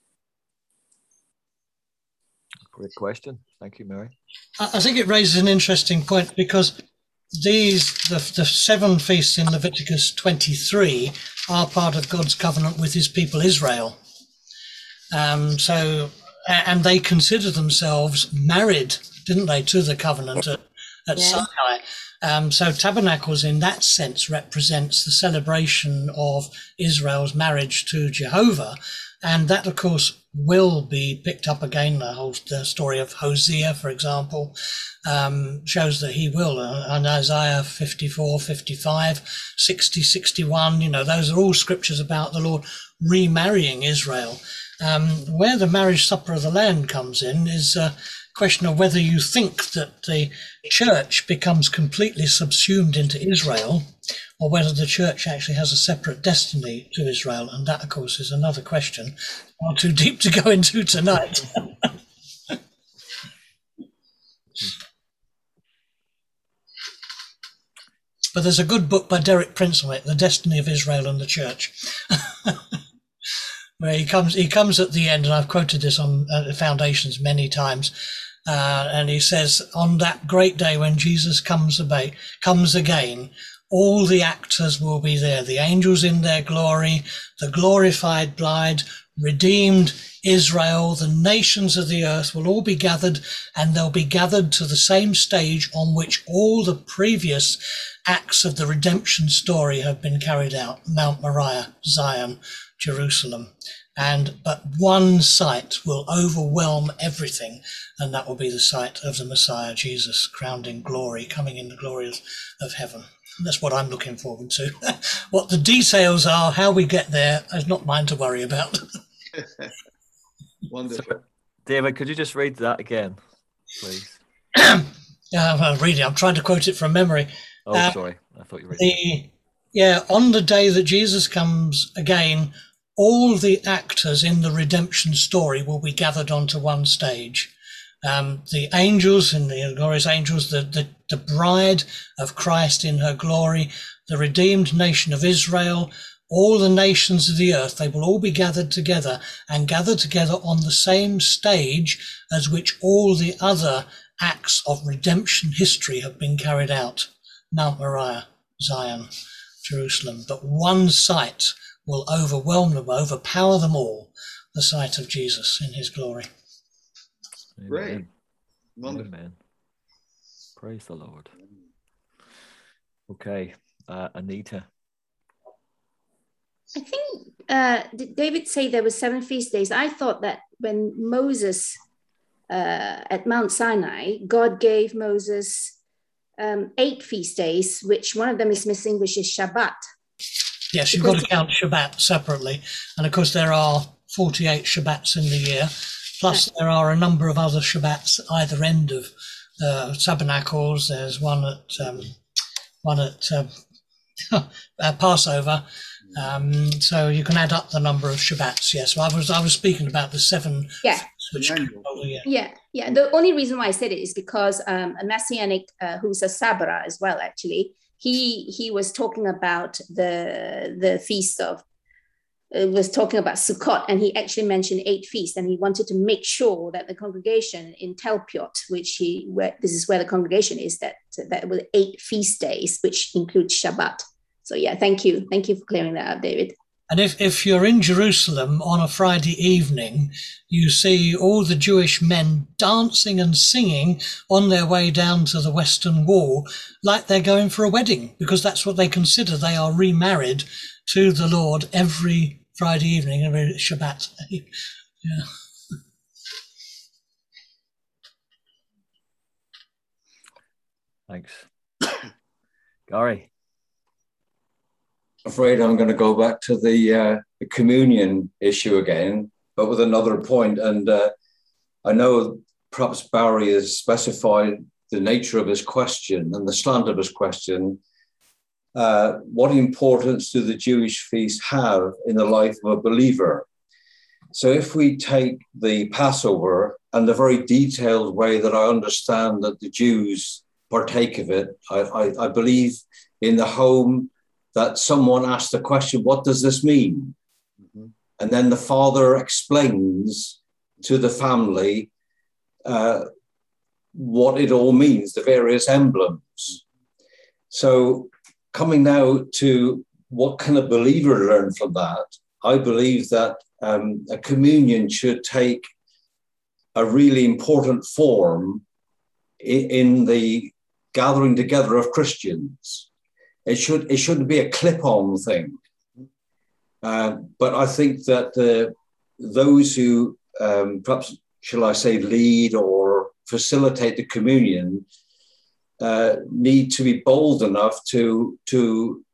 [SPEAKER 2] Great question. Thank you, Mary.
[SPEAKER 5] I think it raises an interesting point because these, the, the seven feasts in Leviticus twenty-three are part of God's covenant with his people Israel. Um, so, and they consider themselves married, didn't they, to the covenant at, at yeah. Sinai. Um, so tabernacles in that sense represents the celebration of Israel's marriage to Jehovah. And that, of course, will be picked up again. The whole the story of Hosea, for example, um, shows that he will. Uh, and Isaiah fifty-four, fifty-five, sixty, sixty-one, you know, those are all scriptures about the Lord remarrying Israel. Um, where the marriage supper of the Lamb comes in is a question of whether you think that the church becomes completely subsumed into Israel, or whether the church actually has a separate destiny to Israel. And that, of course, is another question not too deep to go into tonight. But there's a good book by Derek Prince on it, The Destiny of Israel and the Church, where he comes he comes at the end, and I've quoted this on uh, Foundations many times, uh, and he says, on that great day when Jesus comes, about, comes again, all the actors will be there, the angels in their glory, the glorified bride, redeemed Israel, the nations of the earth will all be gathered, and they'll be gathered to the same stage on which all the previous acts of the redemption story have been carried out: Mount Moriah, Zion, Jerusalem. And but one sight will overwhelm everything, and that will be the sight of the Messiah, Jesus, crowned in glory, coming in the glory of, of heaven. And that's what I'm looking forward to. What the details are, how we get there, is not mine to worry about.
[SPEAKER 4] Wonderful.
[SPEAKER 2] So, David, could you just read that again, please?
[SPEAKER 5] Yeah, I'm reading. I'm trying to quote it from memory.
[SPEAKER 2] Oh, uh, sorry. I thought you were reading.
[SPEAKER 5] The, yeah, on the day that Jesus comes again, all the actors in the redemption story will be gathered onto one stage. Um, the angels and the glorious angels, the, the, the bride of Christ in her glory, the redeemed nation of Israel, all the nations of the earth, they will all be gathered together and gathered together on the same stage as which all the other acts of redemption history have been carried out. Mount Moriah, Zion, Jerusalem. But one sight will overwhelm them, overpower them all, the sight of Jesus in his glory.
[SPEAKER 4] Great.
[SPEAKER 2] Amen.
[SPEAKER 4] Wonderful.
[SPEAKER 2] Amen. Praise the Lord. Okay, uh, Anita.
[SPEAKER 6] I think, uh, did David say there were seven feast days? I thought that when Moses, uh, at Mount Sinai, God gave Moses um, eight feast days, which one of them is missing, which is Shabbat.
[SPEAKER 5] Yes, you've got to count Shabbat separately. And of course, there are forty-eight Shabbats in the year. Plus, there are a number of other Shabbats either end of uh, Tabernacles. There's one at um, one at uh, uh, Passover. Um, so you can add up the number of Shabbats. Yes, so I was I was speaking about the seven.
[SPEAKER 6] Yeah.
[SPEAKER 5] Which
[SPEAKER 6] yeah. yeah, yeah. The only reason why I said it is because um, a Messianic uh, who's a Sabra as well, actually, he he was talking about the the feast of. Uh, was talking about Sukkot, and he actually mentioned eight feasts, and he wanted to make sure that the congregation in Telpiot, which he where this is where the congregation is, that that was eight feast days, which includes Shabbat. So yeah, thank you, thank you for clearing that up, David.
[SPEAKER 5] And if, if you're in Jerusalem on a Friday evening, you see all the Jewish men dancing and singing on their way down to the Western Wall, like they're going for a wedding, because that's what they consider. They are remarried to the Lord every Friday evening, every Shabbat. Yeah.
[SPEAKER 2] Thanks. Gary.
[SPEAKER 7] Afraid I'm going to go back to the, uh, the communion issue again, but with another point. And uh, I know perhaps Barry has specified the nature of his question and the slant of his question. Uh, what importance do the Jewish feasts have in the life of a believer? So if we take the Passover and the very detailed way that I understand that the Jews partake of it, I, I, I believe in the home that someone asked the question, what does this mean? Mm-hmm. And then the father explains to the family uh, what it all means, the various emblems. So coming now to what can a believer learn from that, I believe that um, a communion should take a really important form in, in the gathering together of Christians. It should it shouldn't be a clip-on thing. Uh, but I think that uh, those who um, perhaps, shall I say, lead or facilitate the communion uh, need to be bold enough to, to,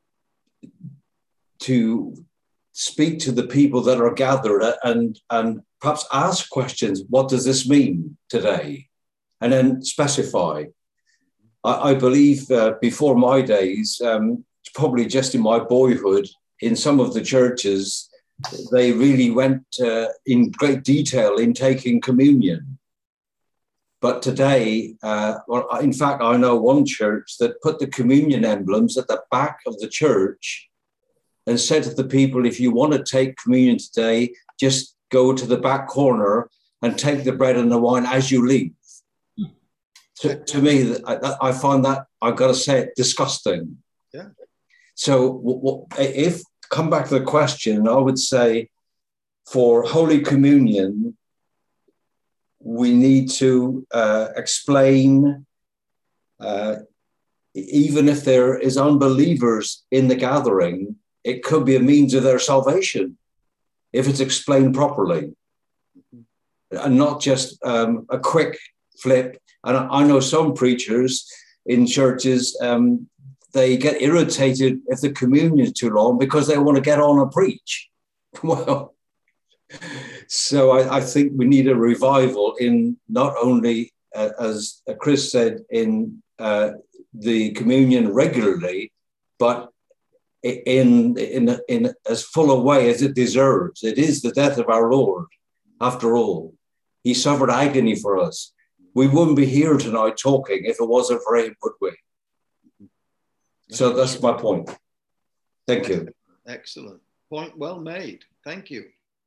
[SPEAKER 7] to speak to the people that are gathered and, and perhaps ask questions. What does this mean today? And then specify. I believe uh, before my days, um, probably just in my boyhood, in some of the churches, they really went uh, in great detail in taking communion. But today, uh, well, in fact, I know one church that put the communion emblems at the back of the church and said to the people, if you want to take communion today, just go to the back corner and take the bread and the wine as you leave. To, to me, I, I find that, I've got to say it, disgusting.
[SPEAKER 4] Yeah.
[SPEAKER 7] So w- w- if, come back to the question, I would say for Holy Communion, we need to uh, explain, uh, even if there is unbelievers in the gathering, it could be a means of their salvation, if it's explained properly. And not just um, a quick flip. And I know some preachers in churches, um, they get irritated if the communion is too long because they want to get on and preach. Well, so I, I think we need a revival in not only, uh, as Chris said, in uh, the communion regularly, but in, in, in as full a way as it deserves. It is the death of our Lord, after all. He suffered agony for us. We wouldn't be here tonight talking if it wasn't for him, would we? So that's my point. Thank you.
[SPEAKER 4] Excellent. Point well made. Thank you.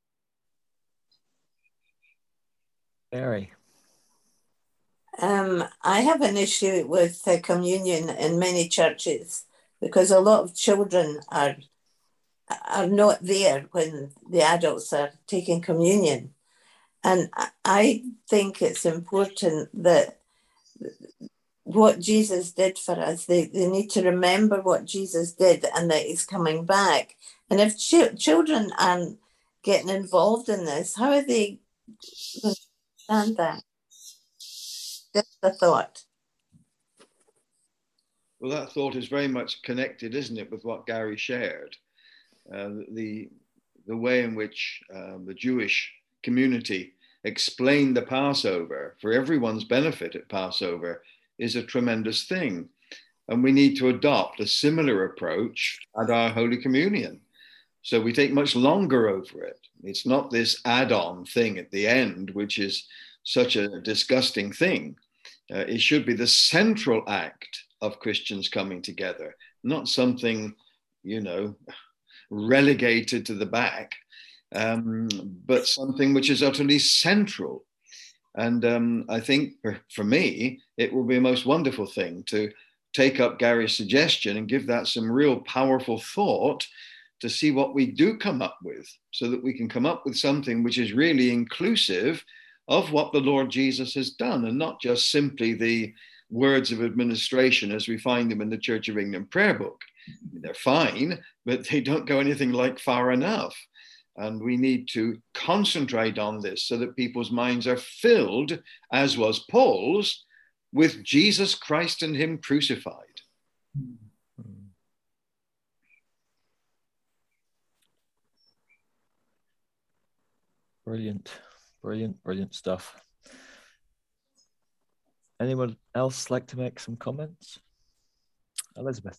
[SPEAKER 2] Barry.
[SPEAKER 9] Um, I have an issue with uh, communion in many churches because a lot of children are, are not there when the adults are taking communion. And I think it's important that what Jesus did for us, they, they need to remember what Jesus did and that he's coming back. And if ch- children aren't getting involved in this, how are they going to understand that? Just a thought.
[SPEAKER 4] Well, that thought is very much connected, isn't it, with what Gary shared. Uh, the the way in which uh, the Jewish community explained the Passover for everyone's benefit at Passover is a tremendous thing. And we need to adopt a similar approach at our Holy Communion. So we take much longer over it. It's not this add-on thing at the end, which is such a disgusting thing. Uh, it should be the central act of Christians coming together, not something, you know, relegated to the back, um, but something which is utterly central. And um, I think for, for me, it will be a most wonderful thing to take up Gary's suggestion and give that some real powerful thought to see what we do come up with, so that we can come up with something which is really inclusive of what the Lord Jesus has done, and not just simply the words of administration as we find them in the Church of England prayer book. They're fine, but they don't go anything like far enough. And we need to concentrate on this so that people's minds are filled, as was Paul's, with Jesus Christ and him crucified.
[SPEAKER 2] Brilliant, brilliant, brilliant stuff. Anyone else like to make some comments? Elizabeth.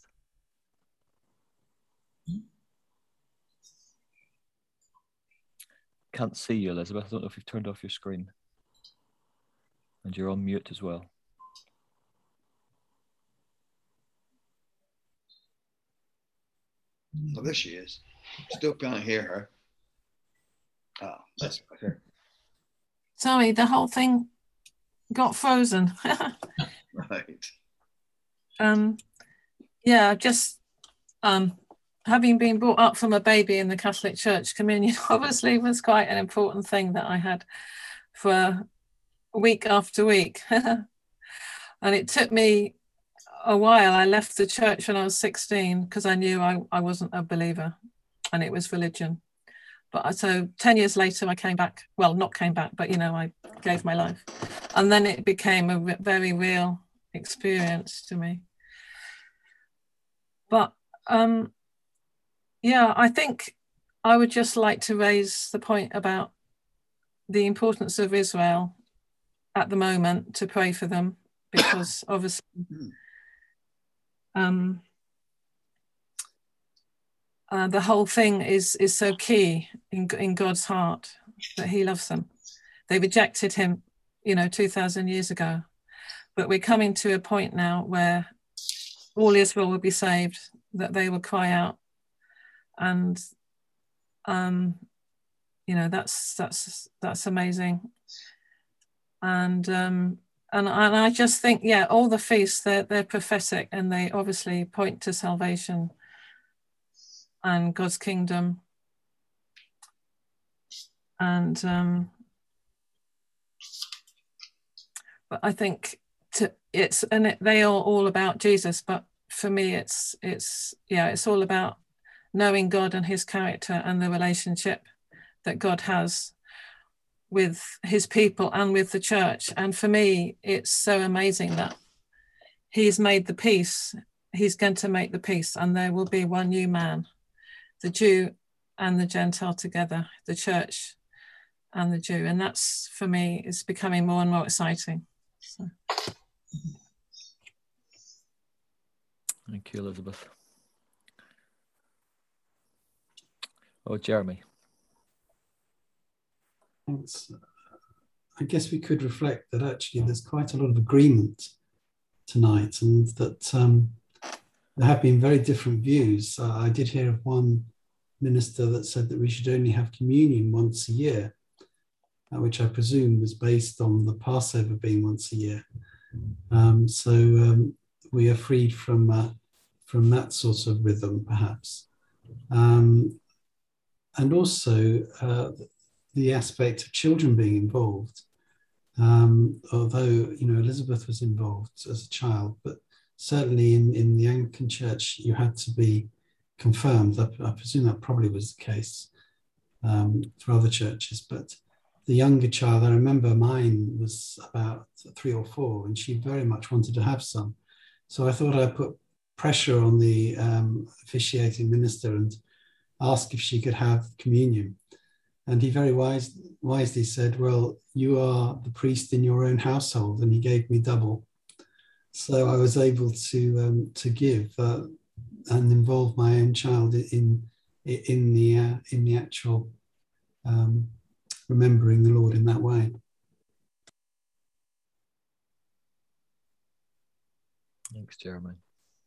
[SPEAKER 2] Can't see you, Elizabeth. I don't know if you've turned off your screen. And you're on mute as well.
[SPEAKER 4] Oh, there she is. Still can't hear her. Ah, oh, that's better.
[SPEAKER 8] Sorry, the whole thing got frozen.
[SPEAKER 4] Right.
[SPEAKER 8] Um, yeah, just um, having been brought up from a baby in the Catholic Church, communion obviously was quite an important thing that I had for week after week. And it took me a while. I left the church when I was sixteen because I knew I, I wasn't a believer and it was religion. But so ten years later, I came back. Well, not came back, but, you know, I gave my life. And then it became a very real experience to me. But, um, yeah, I think I would just like to raise the point about the importance of Israel at the moment, to pray for them, because obviously um, uh, the whole thing is is so key in, in God's heart, that he loves them. They rejected him, you know, two thousand years ago, but we're coming to a point now where all Israel will be saved, that they will cry out, and um, you know, that's that's that's amazing. And um, and and I just think, yeah, all the feasts, they're they're prophetic, and they obviously point to salvation and God's kingdom. And um, but I think to, it's and it, they are all about Jesus. But for me, it's it's yeah, it's all about knowing God and his character and the relationship that God has with his people and with the church. And for me, it's so amazing that he's made the peace. He's going to make the peace, and there will be one new man, the Jew and the Gentile together, the church and the Jew. And that's, for me, is becoming more and more exciting. So.
[SPEAKER 2] Thank you, Elizabeth. Oh, Jeremy.
[SPEAKER 10] Thanks. I guess we could reflect that actually there's quite a lot of agreement tonight, and that um, there have been very different views. Uh, I did hear of one minister that said that we should only have communion once a year, uh, which I presume was based on the Passover being once a year. Um, so um, we are freed from, uh, from that sort of rhythm, perhaps. Um, and also, uh, the aspect of children being involved, um, although, you know, Elizabeth was involved as a child, but certainly in, in the Anglican Church, you had to be confirmed. I, I presume that probably was the case um, for other churches, but the younger child, I remember mine was about three or four, and she very much wanted to have some. So I thought I'd put pressure on the um, officiating minister and ask if she could have communion. And he very wise, wisely said, well, you are the priest in your own household, and he gave me double. So I was able to um, to give uh, and involve my own child in in the uh, in the actual um, remembering the Lord in that way.
[SPEAKER 2] Thanks, Jeremy.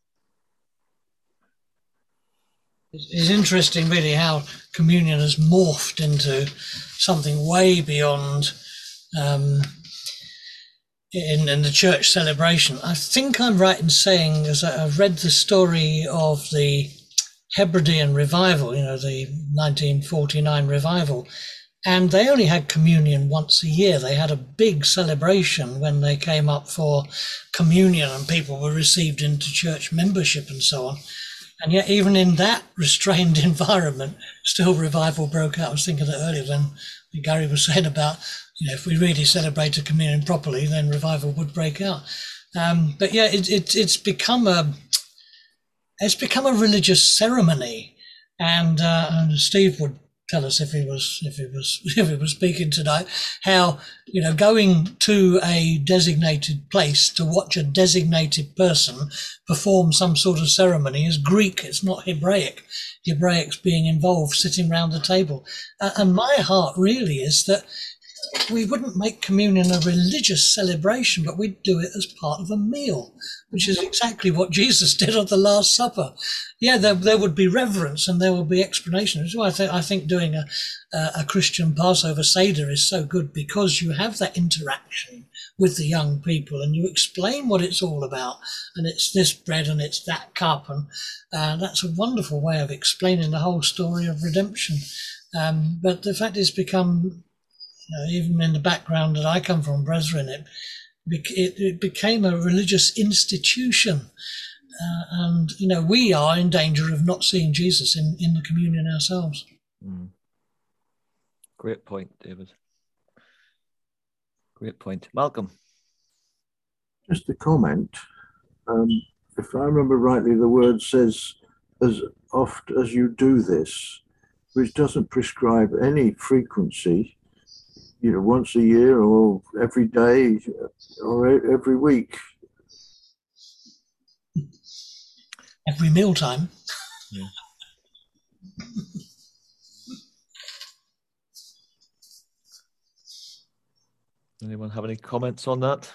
[SPEAKER 5] It's interesting, really, how communion has morphed into something way beyond um, in, in the church celebration. I think I'm right in saying, as I've read the story of the Hebridean revival, you know, the nineteen forty-nine revival, and they only had communion once a year. They had a big celebration when they came up for communion and people were received into church membership and so on. And yet even in that restrained environment, still revival broke out. I was thinking that earlier when Gary was saying about, you know, if we really celebrated communion properly, then revival would break out. Um, but yeah, it, it, it's become a it's become a religious ceremony, and, uh, and Steve would tell us if he was if he was if he was speaking tonight, how, you know, going to a designated place to watch a designated person perform some sort of ceremony is Greek. It's not Hebraic. Hebraic's being involved, sitting round the table. Uh, and my heart really is that we wouldn't make communion a religious celebration, but we'd do it as part of a meal, which is exactly what Jesus did at the Last Supper. Yeah, there, there would be reverence and there would be explanation. That's why I think, I think doing a, a Christian Passover Seder is so good, because you have that interaction with the young people and you explain what it's all about. And it's this bread and it's that cup. And uh, that's a wonderful way of explaining the whole story of redemption. Um, but the fact it's become, you know, even in the background that I come from, Brethren, it, it, it became a religious institution. Uh, and, you know, we are in danger of not seeing Jesus in, in the communion ourselves.
[SPEAKER 2] Mm. Great point, David. Great point. Malcolm.
[SPEAKER 3] Just a comment. Um, if I remember rightly, the word says, as oft as you do this, which doesn't prescribe any frequency, you know, once a year or every day or every week.
[SPEAKER 5] Every mealtime.
[SPEAKER 2] Yeah. Anyone have any comments on that?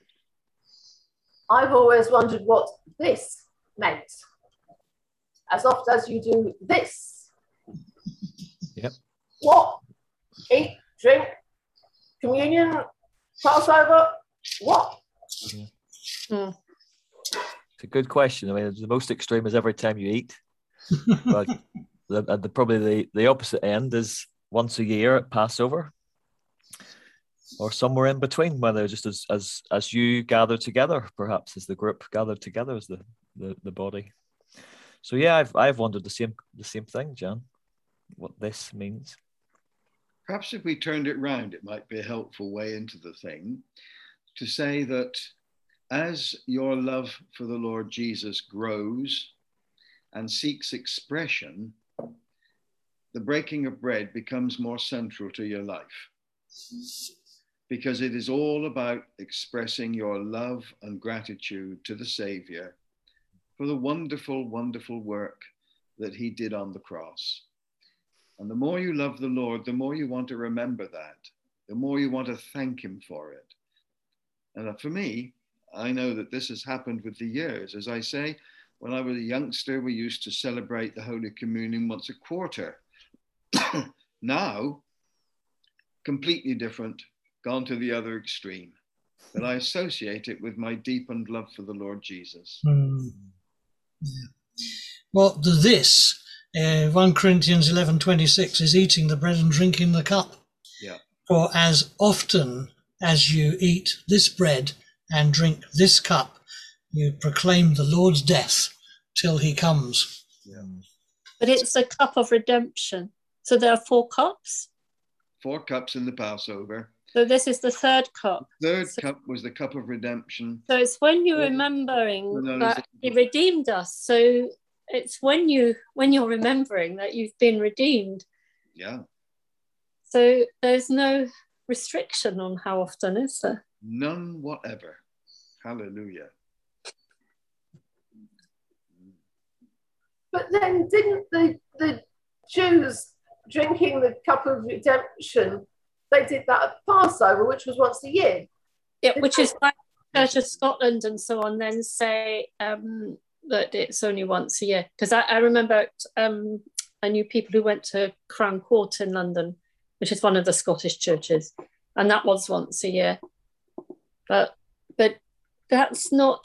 [SPEAKER 11] I've always wondered what this meant. As often as you do this.
[SPEAKER 2] Yep.
[SPEAKER 11] What? Eat, drink, communion, Passover, what?
[SPEAKER 2] Yeah.
[SPEAKER 1] Mm.
[SPEAKER 2] It's a good question. I mean, the most extreme is every time you eat. But the, the, probably the, the opposite end is once a year at Passover, or somewhere in between, whether just as as as you gather together, perhaps as the group gathered together as the, the, the body. So yeah, I've I've wondered the same the same thing, John, what this means.
[SPEAKER 4] Perhaps if we turned it round, it might be a helpful way into the thing to say that as your love for the Lord Jesus grows and seeks expression, the breaking of bread becomes more central to your life, because it is all about expressing your love and gratitude to the Savior for the wonderful, wonderful work that he did on the cross. And the more you love the Lord, the more you want to remember that, the more you want to thank him for it. And for me, I know that this has happened with the years. As I say, when I was a youngster, we used to celebrate the Holy Communion once a quarter. Now, completely different, gone to the other extreme. But I associate it with my deepened love for the Lord Jesus.
[SPEAKER 5] Mm. Yeah. Well, the this, uh, First Corinthians eleven twenty-six, is eating the bread and drinking the cup.
[SPEAKER 4] Yeah.
[SPEAKER 5] For as often as you eat this bread and drink this cup, you proclaim the Lord's death till he comes.
[SPEAKER 4] Yeah.
[SPEAKER 1] But it's a cup of redemption. So there are four cups?
[SPEAKER 4] Four cups in the Passover.
[SPEAKER 1] So this is the third cup.
[SPEAKER 4] The third
[SPEAKER 1] so,
[SPEAKER 4] cup was the cup of redemption.
[SPEAKER 1] So it's when you're remembering
[SPEAKER 4] no, no,
[SPEAKER 1] that he redeemed us. So it's when you when you're remembering that you've been redeemed.
[SPEAKER 4] Yeah.
[SPEAKER 1] So there's no restriction on how often, is there?
[SPEAKER 4] None whatever. Hallelujah.
[SPEAKER 11] But then didn't the, the Jews drinking the cup of redemption, they did that at Passover, which was once a year?
[SPEAKER 1] Yeah, which is why Church of Scotland and so on then say um, that it's only once a year. Because I, I remember um, I knew people who went to Crown Court in London, which is one of the Scottish churches, and that was once a year. But but that's not.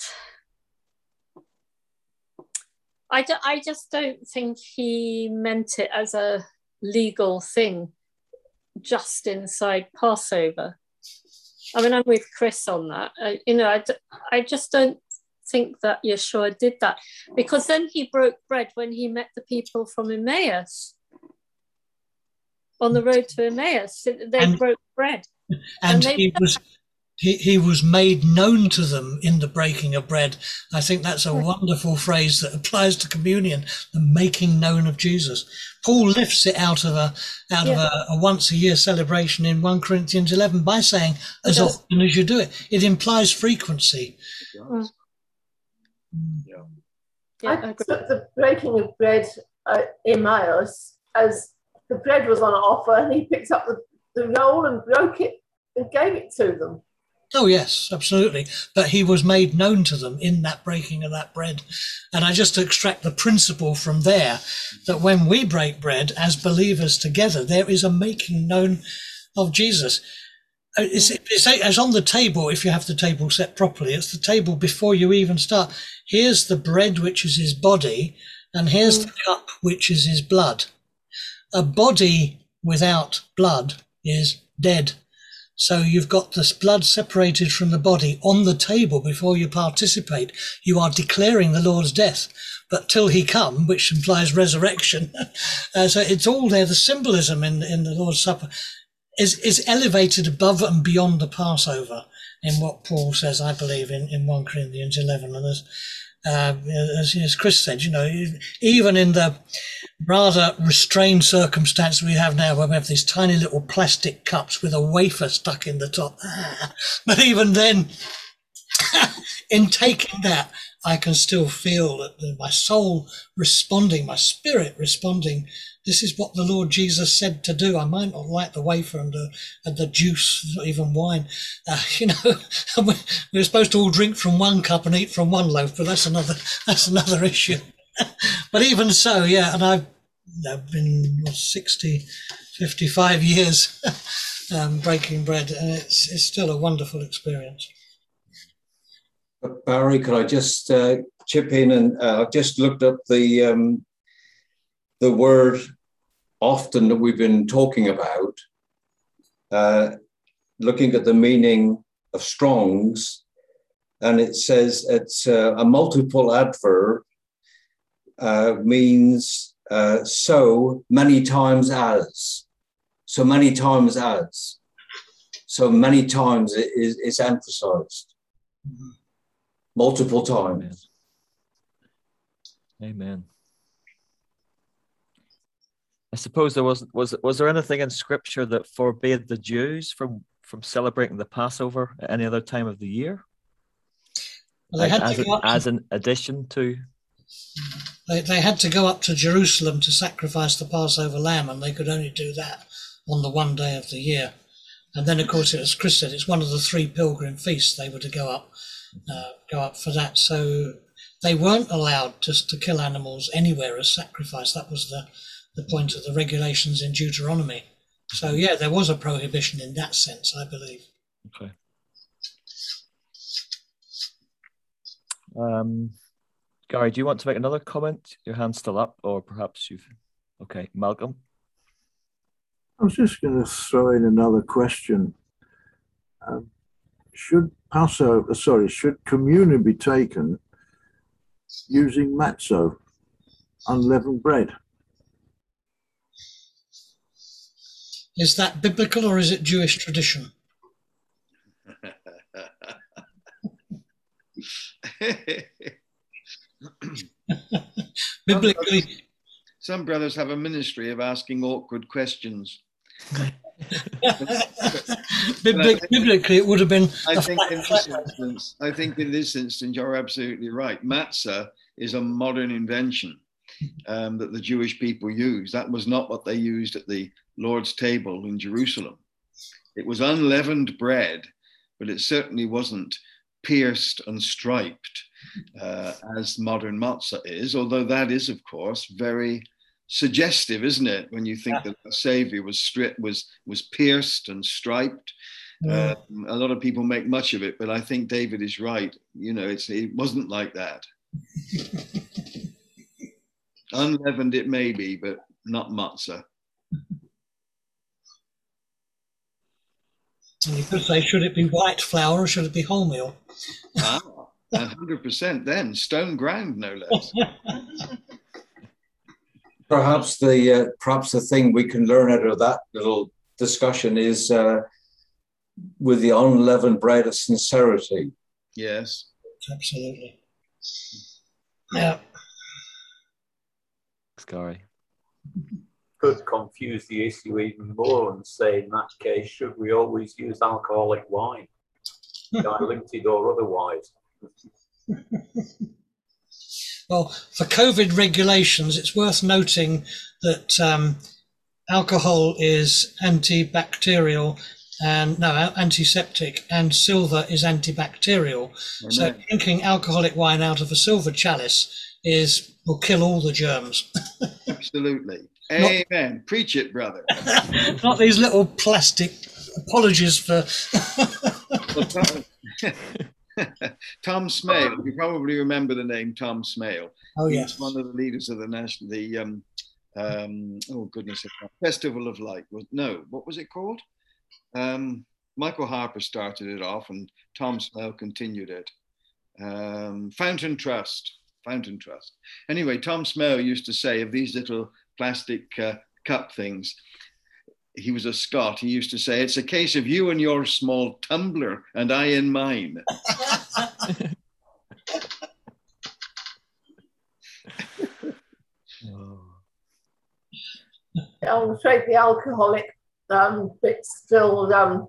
[SPEAKER 1] I, do, I just don't think he meant it as a legal thing, just inside Passover. I mean, I'm with Chris on that. Uh, you know, I, I just don't think that Yeshua did that, because then he broke bread when he met the people from Emmaus. On the road to Emmaus, they
[SPEAKER 5] and,
[SPEAKER 1] broke bread.
[SPEAKER 5] And,
[SPEAKER 1] and they
[SPEAKER 5] he was he, he was made known to them in the breaking of bread. I think that's a wonderful phrase that applies to communion, the making known of Jesus. Paul lifts it out of a out
[SPEAKER 1] yeah.
[SPEAKER 5] of a, a once a year celebration in First Corinthians eleven by saying, as often as you do it. It implies frequency.
[SPEAKER 11] Mm. Yeah. Yeah, I took the breaking of bread at Emmaus as the bread was on offer, and he picked up the, the roll and broke it and gave it to them.
[SPEAKER 5] Oh, yes, absolutely. But he was made known to them in that breaking of that bread. And I just extract the principle from there that when we break bread as believers together, there is a making known of Jesus. It's, it's, it's on the table, if you have the table set properly. It's the table before you even start. Here's the bread, which is his body, and here's mm. the cup, which is his blood. A body without blood is dead. So you've got this blood separated from the body on the table before you participate. You are declaring the Lord's death, but till he come, which implies resurrection. uh, so it's all there. The symbolism in, in the Lord's Supper is, is elevated above and beyond the Passover in what Paul says, I believe, in, in First Corinthians eleven. And as, uh, as, as Chris said, you know, even in the rather restrained circumstance we have now, where we have these tiny little plastic cups with a wafer stuck in the top. But even then, in taking that, I can still feel that my soul responding, my spirit responding. This is what the Lord Jesus said to do. I might not like the wafer and the, and the juice, not even wine. Uh, you know, we're supposed to all drink from one cup and eat from one loaf, but that's another that's another issue. But even so, yeah, and I've, I've been what, sixty, fifty-five years um, breaking bread, and it's it's still a wonderful experience.
[SPEAKER 7] Barry, could I just uh, chip in? And uh, I've just looked up the um, the word often that we've been talking about, uh, looking at the meaning of Strong's, and it says it's uh, a multiple adverb. Uh, means uh, so many times as, so many times as, so many times it is it's emphasized, mm-hmm. multiple times.
[SPEAKER 2] Amen. Amen. I suppose there was was was there anything in Scripture that forbade the Jews from from celebrating the Passover at any other time of the year?
[SPEAKER 5] Well, they had
[SPEAKER 2] as,
[SPEAKER 5] to
[SPEAKER 2] a, as an addition to.
[SPEAKER 5] They, they had to go up to Jerusalem to sacrifice the Passover lamb, and they could only do that on the one day of the year. And then, of course, as Chris said, it's one of the three pilgrim feasts they were to go up, uh, go up for that. So they weren't allowed just to kill animals anywhere as sacrifice. That was the, the point of the regulations in Deuteronomy. So, yeah, there was a prohibition in that sense, I believe.
[SPEAKER 2] Okay. Um. Gary, do you want to make another comment? Your hand's still up, or perhaps you've... Okay, Malcolm?
[SPEAKER 3] I was just going to throw in another question. Um, should Passover, sorry, should communion be taken using matzo, unleavened bread?
[SPEAKER 5] Is that biblical or is it Jewish tradition? Biblically,
[SPEAKER 4] some brothers, some brothers have a ministry of asking awkward questions.
[SPEAKER 5] Biblic, biblically, it would have been.
[SPEAKER 4] I think in this instance, I think in this instance, you're absolutely right. Matzah is a modern invention um, that the Jewish people use. That was not what they used at the Lord's table in Jerusalem. It was unleavened bread, but it certainly wasn't pierced and striped uh, as modern matzah is, although that is, of course, very suggestive, isn't it? When you think yeah. that the Savior was stri- was was pierced and striped. Yeah. Um, a lot of people make much of it, but I think David is right. You know, it's it wasn't like that. Unleavened it may be, but not matzah.
[SPEAKER 5] And you could say, should it be white flour or should it be wholemeal?
[SPEAKER 4] Ah, one hundred percent then, stone ground, no less.
[SPEAKER 7] Perhaps the uh, perhaps the thing we can learn out of that little discussion is uh, with the unleavened bread of sincerity.
[SPEAKER 4] Yes.
[SPEAKER 5] Absolutely. Yeah.
[SPEAKER 2] Scary.
[SPEAKER 12] Could confuse the issue even more and say, in that case, should we always use alcoholic wine, diluted or otherwise?
[SPEAKER 5] Well, for COVID regulations, it's worth noting that um, alcohol is antibacterial and no antiseptic, and silver is antibacterial. Amen. So drinking alcoholic wine out of a silver chalice is will kill all the germs.
[SPEAKER 4] Absolutely. Amen. Not, preach it, brother.
[SPEAKER 5] Not these little plastic apologies for.
[SPEAKER 4] Tom Smale. You probably remember the name Tom Smale.
[SPEAKER 5] Oh yes.
[SPEAKER 4] He's one of the leaders of the national, the um, um, oh goodness, Festival of Light. Was no, what was it called? Um, Michael Harper started it off, and Tom Smale continued it. Um, Fountain Trust. Fountain Trust. Anyway, Tom Smale used to say of these little plastic uh, cup things, he was a Scot, he used to say, it's a case of you and your small tumbler and I in mine.
[SPEAKER 11] I'm afraid the alcoholic um, bit still um,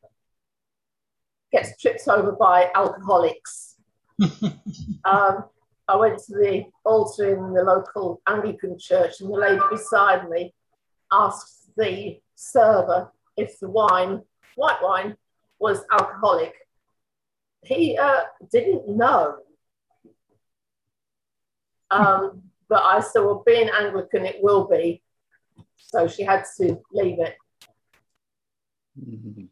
[SPEAKER 11] gets tripped over by alcoholics. um, I went to the altar in the local Anglican church, and the lady beside me asked the server if the wine, white wine, was alcoholic. He uh, didn't know. Um, but I said, well, being Anglican, it will be. So she had to leave it.
[SPEAKER 2] Mm-hmm.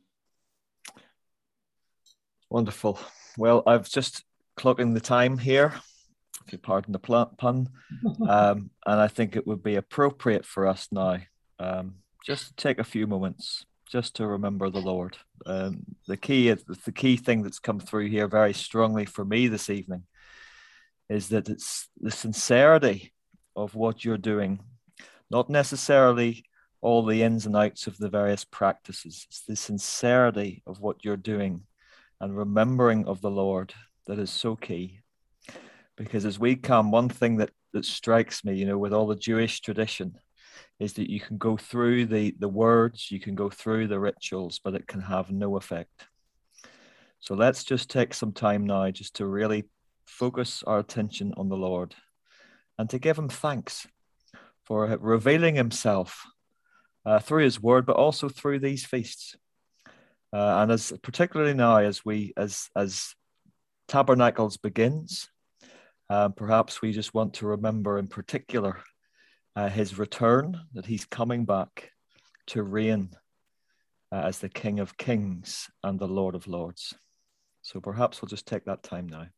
[SPEAKER 2] Wonderful. Well, I've just clocking the time here, if you pardon the pun, um, and I think it would be appropriate for us now um, just to take a few moments just to remember the Lord. Um, the key, the key thing that's come through here very strongly for me this evening is that it's the sincerity of what you're doing, not necessarily all the ins and outs of the various practices. It's the sincerity of what you're doing and remembering of the Lord that is so key. Because as we come, one thing that, that strikes me, you know, with all the Jewish tradition is that you can go through the, the words, you can go through the rituals, but it can have no effect. So let's just take some time now just to really focus our attention on the Lord and to give him thanks for revealing himself uh, through his word, but also through these feasts. Uh, and as particularly now as we, as, as Tabernacles begins, Um, perhaps we just want to remember in particular uh, his return, that he's coming back to reign uh, as the King of Kings and the Lord of Lords. So perhaps we'll just take that time now.